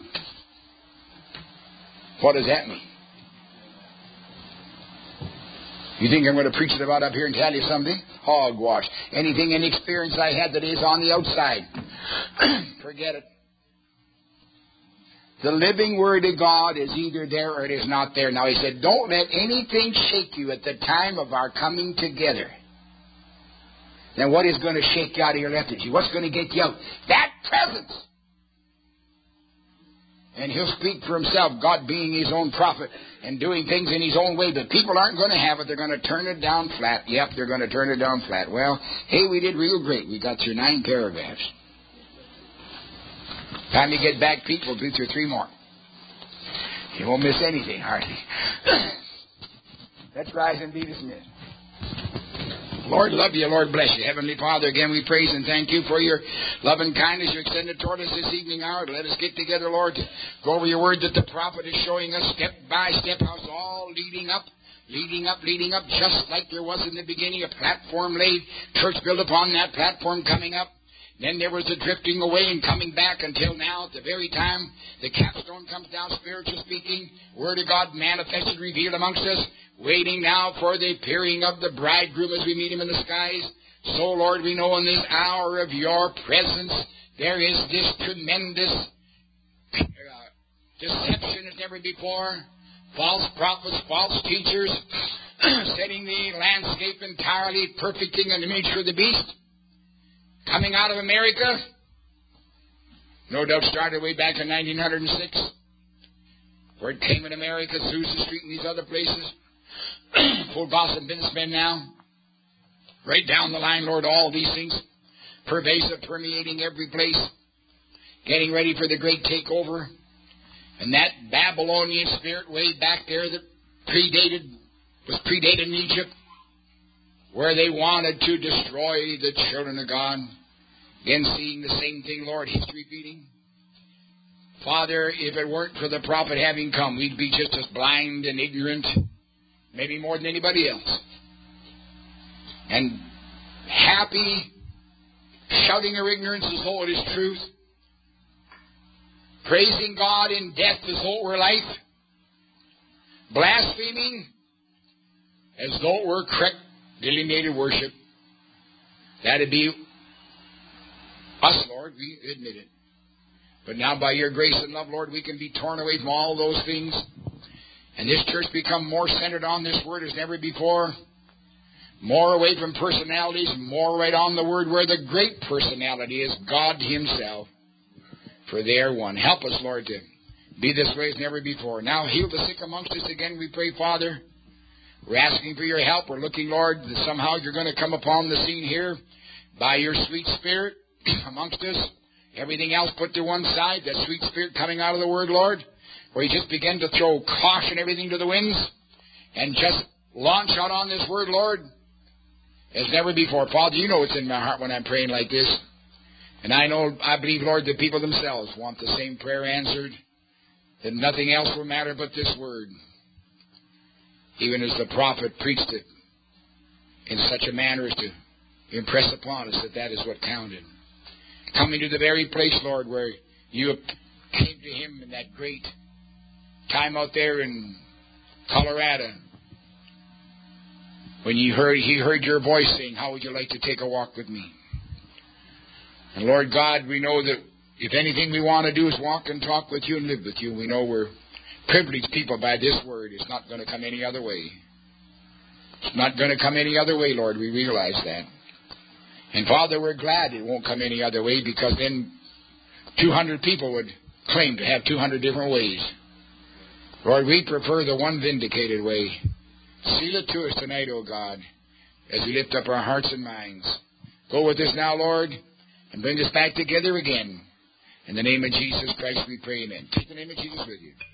What does that mean? You think I'm going to preach it about up here and tell you something? Hogwash. Anything, any experience I had that is on the outside. Forget it. The living Word of God is either there or it is not there. Now he said, don't let anything shake you at the time of our coming together. Then what is going to shake you out of your lethargy? What's going to get you out? That presence. And he'll speak for himself, God being his own prophet and doing things in his own way. But people aren't going to have it. They're going to turn it down flat. Yep, they're going to turn it down flat. Well, hey, we did real great. We got through 9 paragraphs. Time to get back, Pete. We'll do through 3 more. You won't miss anything, hardly. Let's rise and be dismissed. Lord, love you. Lord, bless you. Heavenly Father, again we praise and thank you for your love and kindness you extended toward us this evening hour. Let us get together, Lord, to go over your word that the prophet is showing us step by step how it's all leading up, just like there was in the beginning, a platform laid, church built upon that platform coming up. Then there was a drifting away and coming back until now, at the very time the capstone comes down, spiritual speaking, Word of God manifested, revealed amongst us, waiting now for the appearing of the bridegroom as we meet him in the skies. So, Lord, we know in this hour of your presence there is this tremendous deception as never before. False prophets, false teachers, setting the landscape entirely, perfecting an image of the beast, coming out of America, no doubt started way back in 1906, where it came in America, Azusa Street and these other places, full Boston businessmen now, right down the line, Lord, all these things, pervasive, permeating every place, getting ready for the great takeover. And that Babylonian spirit way back there that was predated in Egypt, where they wanted to destroy the children of God. Again, seeing the same thing, Lord, he's repeating. Father, if it weren't for the prophet having come, we'd be just as blind and ignorant, maybe more than anybody else. And happy, shouting our ignorance as though it is truth, praising God in death as though it were life, blaspheming as though it were correct delineated worship. That'd be us, Lord, we admit it. But now by your grace and love, Lord, we can be torn away from all those things. And this church become more centered on this word as never before. More away from personalities, more right on the word where the great personality is, God himself. For they are one. Help us, Lord, to be this way as never before. Now heal the sick amongst us again, we pray, Father. We're asking for your help. We're looking, Lord, that somehow you're going to come upon the scene here by your sweet Spirit amongst us. Everything else put to one side, that sweet Spirit coming out of the Word, Lord, where you just begin to throw caution, everything to the winds, and just launch out on this Word, Lord, as never before. Father, you know what's in my heart when I'm praying like this. And I believe, Lord, the people themselves want the same prayer answered, that nothing else will matter but this Word. Even as the prophet preached it in such a manner as to impress upon us that that is what counted. Coming to the very place, Lord, where you came to him in that great time out there in Colorado, when he heard your voice saying, how would you like to take a walk with me? And Lord God, we know that if anything we want to do is walk and talk with you and live with you, we know we're privileged people by this word. It's not going to come any other way. It's not going to come any other way, Lord. We realize that. And Father, we're glad it won't come any other way, because then 200 people would claim to have 200 different ways. Lord, we prefer the one vindicated way. Seal it to us tonight, O God, as we lift up our hearts and minds. Go with us now, Lord, and bring us back together again. In the name of Jesus Christ we pray, amen. Take the name of Jesus with you.